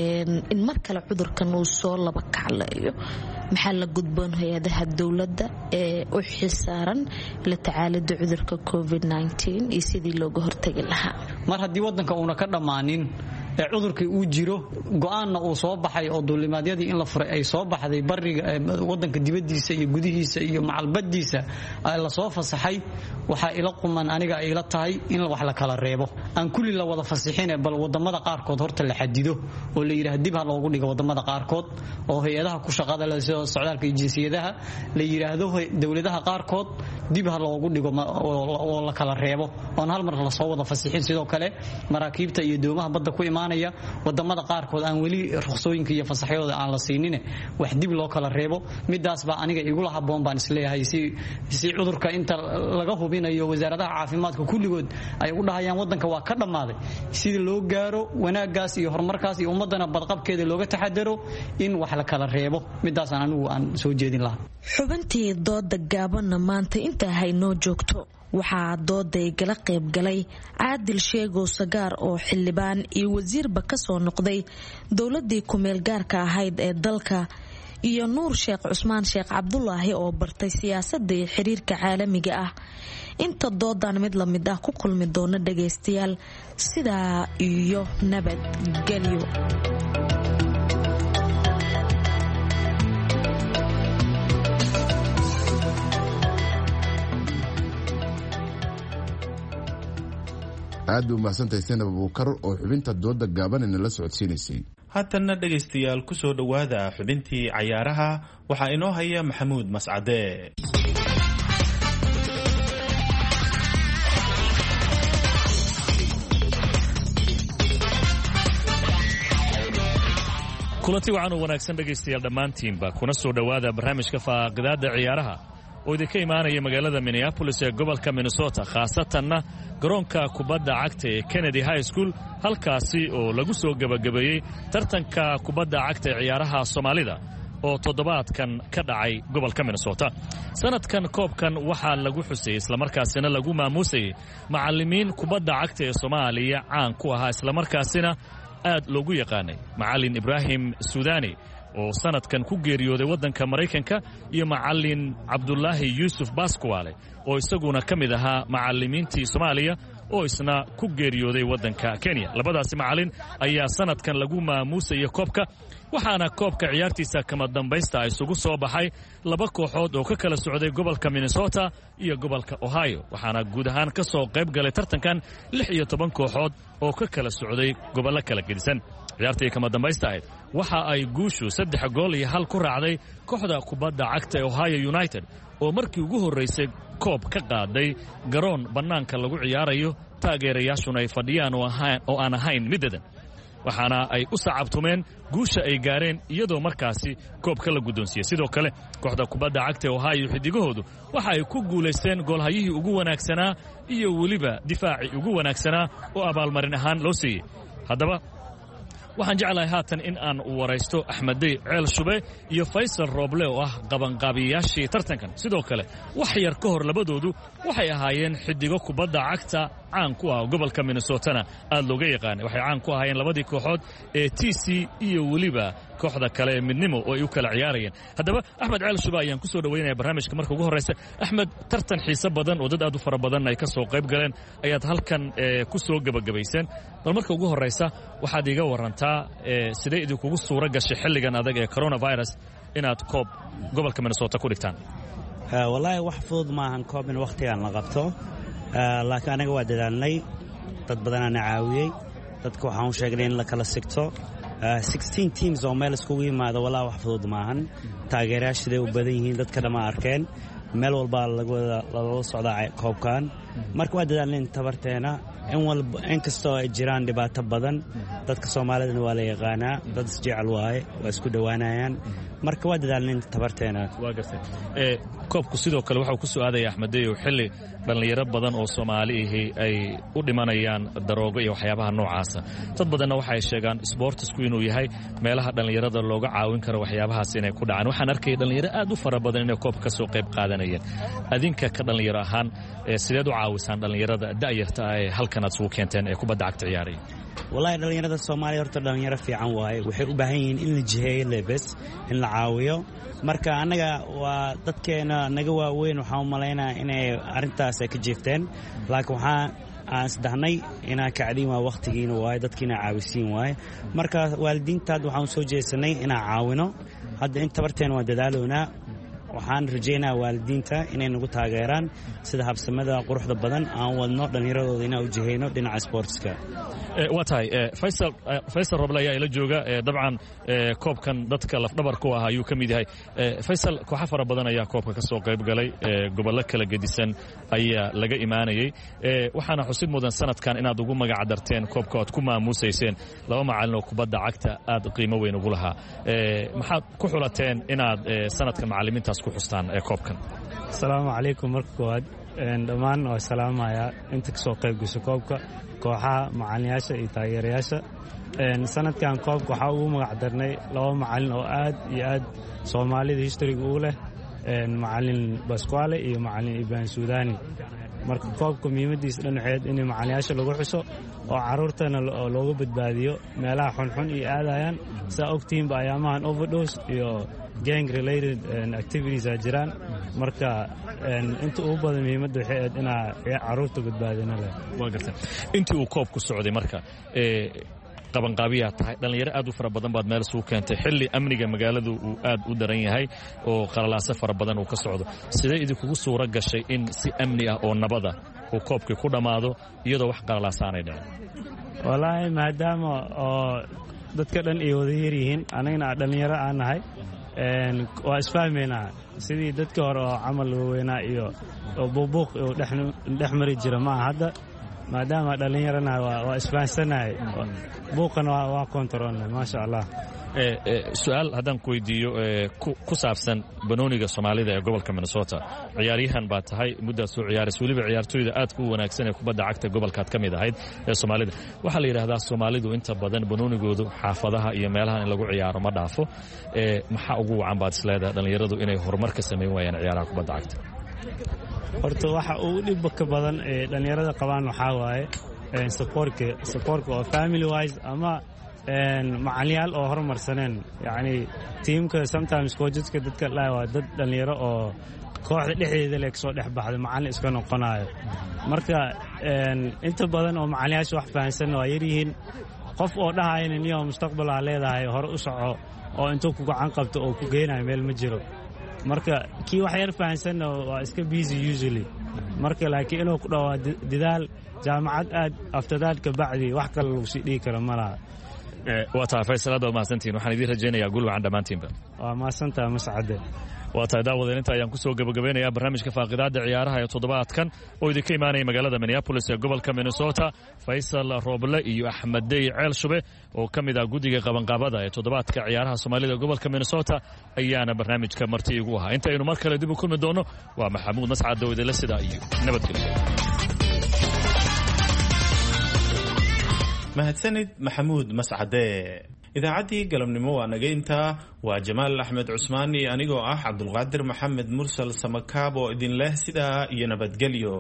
Speaker 16: in mar kale cudurkan uu soo laba kacleeyo maxaa la gudboon hay'adaha dawladda ee u xilsaaran la tacaalida cudurka COVID-19 iyo sidii looga hortagi lahaa
Speaker 18: mar haddii wadanka uuna ka dhamaanin ee cudurkii uu jiro go'aanna uu soo baxay oo duulimaadyadii in la furay ay soo baxday bariga wadanka dibadiisa iyo gudihiisa iyo macalbadiisa la soo fasaxay waxa ila quman aniga ay ila tahay in wax la kala reebo aan kulli la wada fasixin bal wadamada qaarkood horta la xadido oo la yiraahdo dib ha loogu dhigo wadamada qaarkood oo hay'adaha ku shaqada la socdaalka iyo jinsiyadaha la yiraahdo dawladaha qaarkood dib ha loogu dhigo oo la kala reebo oo hal mar la soo wada fasixin sidoo kale maraakiibta iyo doomaha badda ku imaanaya wadamada qaarkood aan weli ruqsooyinka iyo fasaxyadooda aan la siinin wax dib loo kala reebo midaas baa aniga igula haboon baan isleeyahay si cudurka inta laga hubinayo wasaaradaha caafimaadka kulligood ay u dhahayaan wadanka waa ka dhammaaday sida loo gaaro wanaagaas iyo horumarkaas iyo ummadana badqabkeeda looga taxadaro in wax la kala reebo midaasaan anigu aan soo jeedin lahaa
Speaker 16: xubintii dooda gaabanna maanta intaa haynoo joogto waxaa dooday gala qayb galay Caadil Sheego Sagaar oo xildhibaan iyo wasiirba ka soo noqday dowladii ku meel gaarka ahayd ee dalka iyo Nuur Sheekh Cusmaan Sheekh Cabdullaahi oo bartay siyaasadda iyo xiriirka caalamiga ah inta doodan mid la mid ah ku kulmi doona dhageystayaal sidaa iyo nabadgelyo
Speaker 1: aad u mahadsantahay Seenab Abuukar oo xubinta dooda gaaban inala socodsiinaysay.
Speaker 2: Haatanna dhageystayaal ku soo dhawaada xubintii cayaaraha waxaa inoo haya Maxamuud Mascade.
Speaker 19: kulanti wacan oo wanaagsan dhageystayaal dhammaantiinba kuna soo dhawaada barnaamijka faaqidaada ciyaaraha oo idinka imaanaya magaalada Minneapolis ee gobolka Minnesota khaasatanna garoonka kubadda cagta ee Kennedy High School halkaasi oo lagu soo gabagabeeyey tartanka kubadda cagta ee ciyaaraha Soomaalida oo toddobaadkan ka dhacay gobolka Minnesota sanadkan koobkan waxaa lagu xusay isla markaasina lagu maamuusay macallimiin kubadda cagta ee Soomaaliya caan ku ahaa isla markaasina aad loogu yaqaanay macallin Ibrahim Suudani oo sanadkan ku geeriyooday waddanka Mareykanka iyo macallin Cabdullaahi Yuusuf Baskuwaale oo isaguna ka mid ahaa macallimiintii Soomaaliya oo isna ku geeriyooday waddanka Kenya labadaasi macallin ayaa sanadkan lagu maamuusay koobka waxaana koobka ciyaartiisa kama dambaysta isugu soo baxay laba kooxood oo ka kala socday gobolka Minnesota iyo gobolka Ohio waxaana guud ahaan ka soo qayb galay tartankan 16 kooxood oo ka kala socday gobollo kala gedisan ciyaartii kama dambaysta waxa ay guushu 3 gool iyo 1 ku raacday kooxda kubadda cagta ee Ohio United oo markii ugu horeysay koob ka qaaday garoon banaanka lagu ciyaarayo taageerayaashuna ay fadhiyaan oo aan ahayn midadan waxaana ay u sacabtumeen guusha ay gaareen iyadoo markaasi koobka la guddoonsiiyay sidoo kale kooxda kubadda cagta ee Ohio xidigahoodu waxa ay ku guuleysteen goolhayihii ugu wanaagsanaa iyo weliba difaacii ugu wanaagsanaa oo abaalmarin ahaan loo siiyey haddaba waxaan jeclahay haatan in aan waraysto Axmedey Ceel Shube iyo Faysal Roble oo ah qabanqaabiyaashii tartankan sidoo kale wax yar ka hor labadoodu waxay ahaayeen xidigo kubadda cagta caan ku ah gobolka Minnesota aad looga yaqaan waxay caan ku ahaayeen labadii kooxood ee TC iyo weliba kooxda kale ee midnimo oo ay u kala ciyaarayeen haddaba Axmed Ceel Shube ayaan ku soo dhaweynayaa barnaamijka marka ugu horeysa Axmed tartan xiiso badan oo dad aad u fara badan ay ka soo qayb galeen ayaad halkan ku soo gabagabayseen bal marka ugu horeysa waxaad iga warantaa sidee idinku suura gashay xilligan adag ee coronavirus inaad koob gobolka Minnesota ku dhigtaan
Speaker 20: wallahi wax fudud ma ahan koob in waqtigan la qabto laakiin anaga waa dadaalnay dad badan aan caawiyay dadku waxaan u sheegnay in la kala sigto 16 teams oo meel iskugu yimaado wallahi wax fudud ma ahan taageerayaasha u badan yihiin dadka dhama arkeen meel walba lagu socdaa koobkan marka waa dadaalnay tabarteena in kastoo ay jiraan dhibaato badan dadka Soomaalida waa la yaqaanaa dad isjecel waaye waa isku dhawaanayaan marka waa dadaalnay tabarteena
Speaker 19: waa gartay koobku sidoo kale waxa uu ku soo aadaya Axmedey oo xilli dhalinyaro badan oo Soomaali ay u dhimanayaan daroogo iyo waxyaabaha noocaas dad badanna waxay sheegaan sportsku inuu yahay meelaha dhalinyarada looga caawin karo waxyaabahaas inay ku dhacaan waxaan arkay dhalinyaro aad u fara badan inay koobka soo qayb qaadanayeen adinka ka dhalinyaro ahaan sideed u caawisaan dhalinyarada da'yarta ah ee halkan aad soo keenteen ee kubadda cagta ciyaaraya
Speaker 20: wallahi dhalinyarada Soomaaliya horta dhalinyaro fiican waaye waxay u baahan yihiin in la jiheeyo lebes in la caawiyo marka anaga waa dadkeena naga waaweyn waxaan u maleynayaa inay arintaas ay ka jeefteen laakiin aan isdahnay inaan kacdin waa waqtigiina waaye dadkiina caawisiin waaye marka waalidiintaad waxaan soo jeesanay inaan caawino hadda in tabarteen waa dadaaloonaa waxaan rajaynayaa waalidiinta inay nagu taageeraan sida habsamada quruxda badan aan wadno dhallinyaradooda inaan u jihayno dhinaca sportska.
Speaker 19: waa tahay faysal roble ayaa ila jooga dabcan koobkan dadka lafdhabar ku ah ayuu ka mid yahay. faysal, kooxo fara badan ayaa koobka ka soo qayb galay, gobollo kala gedisan ayaa laga imaanayay, waxaana xusid mudan sanadkan inaad ugu magac darteen koobka oad ku maamuusayseen laba macalin oo kubadda cagta aad qiimo weyn ugu lahaa. maxaad ku xulateen inaad sanadkan macalimiintaas ku xustaan koobkan?
Speaker 20: asalaamu calaykum. marka koowaad dhammaan waa salaamayaa inta kasoo qayb gasho koobka, kooxaha macalinayaasha iyo taageerayaasha. sanadkan koobka waxaa ugu magac darnay laba macalin oo aad iyo aad soomaalida historiga ugu leh, macalin Pasquale iyo macalin Ibrahim Suudani. marka koobka muhiimadiisa dhan waxayd in macalinayaasha lagu xuso oo caruurtana looga badbaadiyo meelaha xunxun iyo aadayaan. saa ogtiinba ayaamahan overdose iyo gang related activities a jiraan, marka inta ugu badan muhiimadda waxay ahayd inaa caruurta badbaadina leh.
Speaker 19: waa garta intii uu koobku socday marka qabanqaabiyaa tahay dhallinyaro aad u fara badan baad meel isugu keentay xilli amniga magaaladu uu aad u daran yahay oo qalalaaso fara badan uu ka socdo. sidee idinkugu suura gashay in si amni ah oo nabada uu koobkii ku dhammaado iyadoo wax qalalaasaanay dhicin?
Speaker 20: wallaahi maadaama oo dadka dhan ay wada yaryihiin, anagana dhallinyaro aan nahay, waa isfahmaynaa sidii dadka hore oo camal waaweynaa iyo buubuuq uu dhex mari jira maaha. hadda maadaama dhallinyarana waa isfahansanahay, buuqana waa kontaroolnay maasha allah.
Speaker 19: su-aal haddaan ku weydiiyo ku saabsan banooniga soomaalida ee gobolka Minnesota, ciyaaryahan baa tahay muddaad soo ciyaaraysa, weliba ciyaartooyda aadka u wanaagsan ee kubadda cagta gobolkaad ka mid ahayd ee soomaalida. waxaa la yidhaahdaa soomaalidu inta badan banoonigoodu xaafadaha iyo meelahan in lagu ciyaaro ma dhaafo. maxaa ugu wacan baad isleedahay dhallinyaradu inay horumar ka samayn waayaan ciyaaraha kubadda cagta?
Speaker 20: horta waxa ugu dhibba ka badan ee dhallinyarada qabaan waxaa waaye supportka oo family wise ama macalyaal oo horumarsaneen. yacni tiimka sometimes coacheska dadka dhahay waa dad dhallinyaro oo kooxda dhexdeeda le kasoo dhex baxday macallin iska noqonayo. marka inta badan oo macalyaasha wax fahansan waa yaryihiin. qof oo dhahayna niyo mustaqbalaa leedahay hore u soco oo intuu ku gacan qabto oo ku geynayo meel ma jiro. marka kii wax yar fahansanna waa iska busy usually. marka laakiin inuu ku dhawaa dadaal jaamacad aad aftadaadka bacdi wax kale lagu sii dhigi karo ma laha.
Speaker 19: waa tahay faysal, aad waa mahadsantihin. waxaan idiin rajaynayaa guul wacan dhammaantiinba.
Speaker 20: waa mahadsantaha mascade.
Speaker 19: waa tahay daawadeen inta ayaan kusoo gabagabeynayaa barnaamijka faaqidaadda ciyaaraha ee toddobaadkan oo idinka imaanaya magaalada Minneapolis ee gobolka Minnesota. faysal roble iyo axmed dey ceelshube oo ka mid ah guddiga qabanqaabada ee toddobaadka ciyaaraha soomaalida gobolka Minnesota ayaana barnaamijka marti igu ahaa. intaynu mar kale dib u kulmi doono waa maxamuud mascad dawidele sidaa iyo nabadgelyo.
Speaker 2: mahadsanid maxamuud mascade. idaacaddii galabnimo waa naga intaa. waa jamaal axmed cusmaan iyo anigoo ah cabdulqaadir maxamed mursal samakaab oo idin leh sidaa iyo nabadgelyo.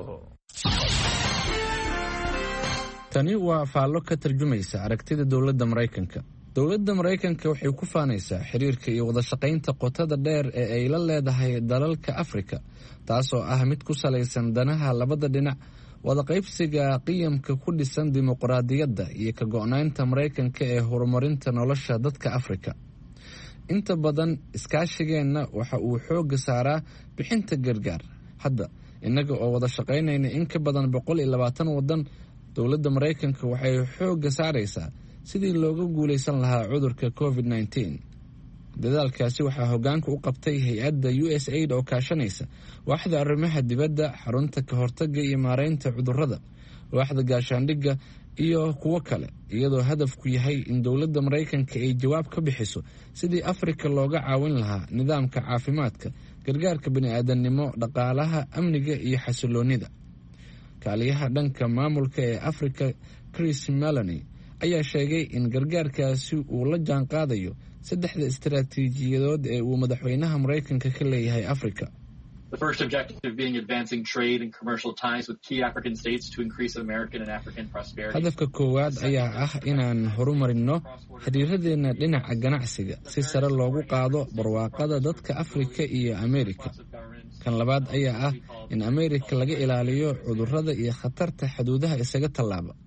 Speaker 1: tani waa faallo ka tarjumaysa aragtida dowladda Maraykanka. dowladda Maraykanka waxay ku faanaysaa xiriirka iyo wada shaqaynta qotada dheer ee ay la leedahay dalalka Afrika, taasoo ah mid ku salaysan danaha labada dhinac, wada qaybsiga qiyamka ku dhisan dimuqraadiyadda iyo ka go'naanta Maraykanka ee horumarinta nolosha dadka Afrika. inta badan iskaashigeenna waxa uu xoogga saaraa bixinta gargaar. hadda innaga oo wada shaqaynayna in ka badan 120 waddan, dowladda Maraykanka waxay xoogga saaraysaa sidii looga guulaysan lahaa cudurka COVID-19. dadaalkaasi waxaa hoggaanka u qabtay hay-adda USAID oo kaashanaysa waaxda arrimaha dibadda, xarunta ka hortagga iyo maaraynta cudurrada, waaxda gaashaandhigga iyo kuwo kale, iyadoo hadafku yahay in dowladda Maraykanka ay jawaab ka bixiso sidii Afrika looga caawin lahaa nidaamka caafimaadka, gargaarka bini'aadanimo, dhaqaalaha, amniga iyo xasiloonida. kaaliyaha dhanka maamulka ee Afrika Chris Meloni ayaa sheegay in gargaarkaasi uu la jaan qaadayo saddexda istaraatiijiyadood ee uu madaxweynaha Maraykanka ka leeyahay Afrika.
Speaker 21: The first objective being advancing trade and commercial ties with key African states to increase American and African prosperity.
Speaker 1: hadafka koowaad ayaa ah inaan horumarino xiriiradeena dhinaca ganacsiga si sare loogu qaado barwaaqada dadka Afrika iyo Ameerika. kan labaad ayaa ah in Ameerika laga ilaaliyo cudurrada iyo khatarta xuduudaha isaga tallaaba.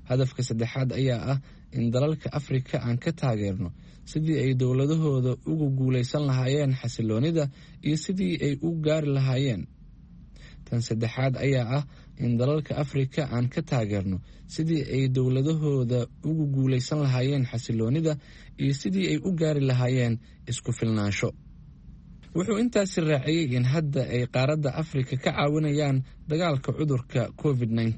Speaker 5: hadafka saddexaad ayaa ah in dalalka afrika aan ka taageerno sidii ay dowladahooda ugu guulaysan lahaayeen xasiloonida iyo sidii ay u gaari lahaayeen tan saddexaad ayaa ah in dalalka afrika aan ka taageerno sidii ay dowladahooda ugu guulaysan lahaayeen xasiloonida iyo sidii ay u gaari lahaayeen isku filnaansho wuxuu intaasi raaciyey in hadda ay qaaradda afrika ka caawinayaan dagaalka cudurka covid-19.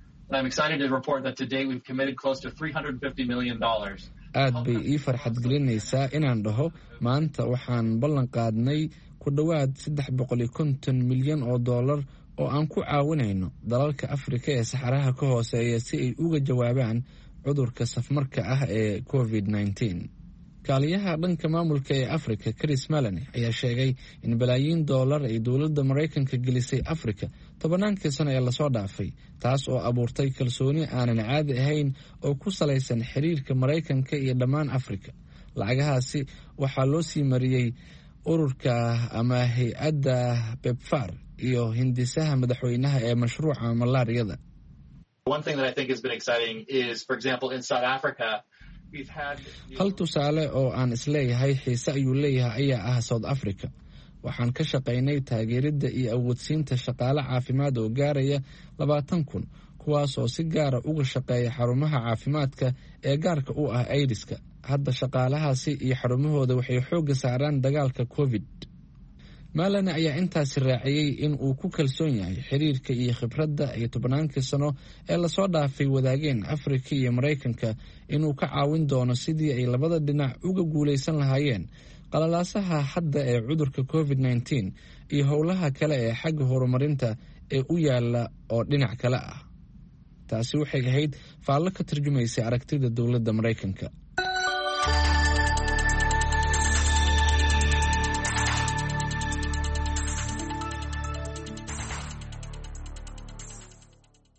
Speaker 5: aad bay ii farxad gelinaysaa inaan dhaho maanta waxaan ballan qaadnay ku dhowaad $350 milyan oo aan ku caawinayno dalalka afrika ee saxaraha ka hooseeya si ay uga jawaabaan cudurka safmarka ah ee covid-19. kaaliyaha dhanka maamulka ee afrika Chris Malone ayaa sheegay in balaayiin dollar ay dowladda Mareykanka gelisay Afrika 10 sano ee lasoo dhaafay, taas oo abuurtay kalsooni aanan caadi ahayn oo ku salaysan xiriirka Mareykanka iyo dhammaan Afrika. lacagahaasi waxaa loo sii mariyey ururka ama hay-adda PEPFAR iyo hindisaha madaxweynaha ee mashruuca malaariyada.
Speaker 21: One thing that I think has been exciting is, for example, in South Africa,
Speaker 5: hal tusaale oo aan isleeyahay xiise ayuu leeyahay ayaa ah South Africa. waxaan ka shaqaynay taageeridda iyo awoodsiinta shaqaale caafimaad oo gaaraya 20,000 kuwaas oo si gaara uga shaqeeya xarumaha caafimaadka ee gaarka u ah aydiska. hadda shaqaalahaasi iyo xarumahooda waxay xoogga saaraan dagaalka covid. Malane ayaa intaasi raaciyey in uu ku kalsoon yahay xiriirka iyo khibradda ay 10 sano ee lasoo dhaafay wadaageen Afrika iyo Mareykanka inuu ka caawin doono sidii ay labada dhinac uga guulaysan lahaayeen qalalaasaha hadda ee cudurka covid-19 iyo howlaha kale ee xagga horumarinta ee u yaala oo dhinac kale ah. taasi waxay ahayd faallo ka tarjumaysay aragtida dowladda Mareykanka.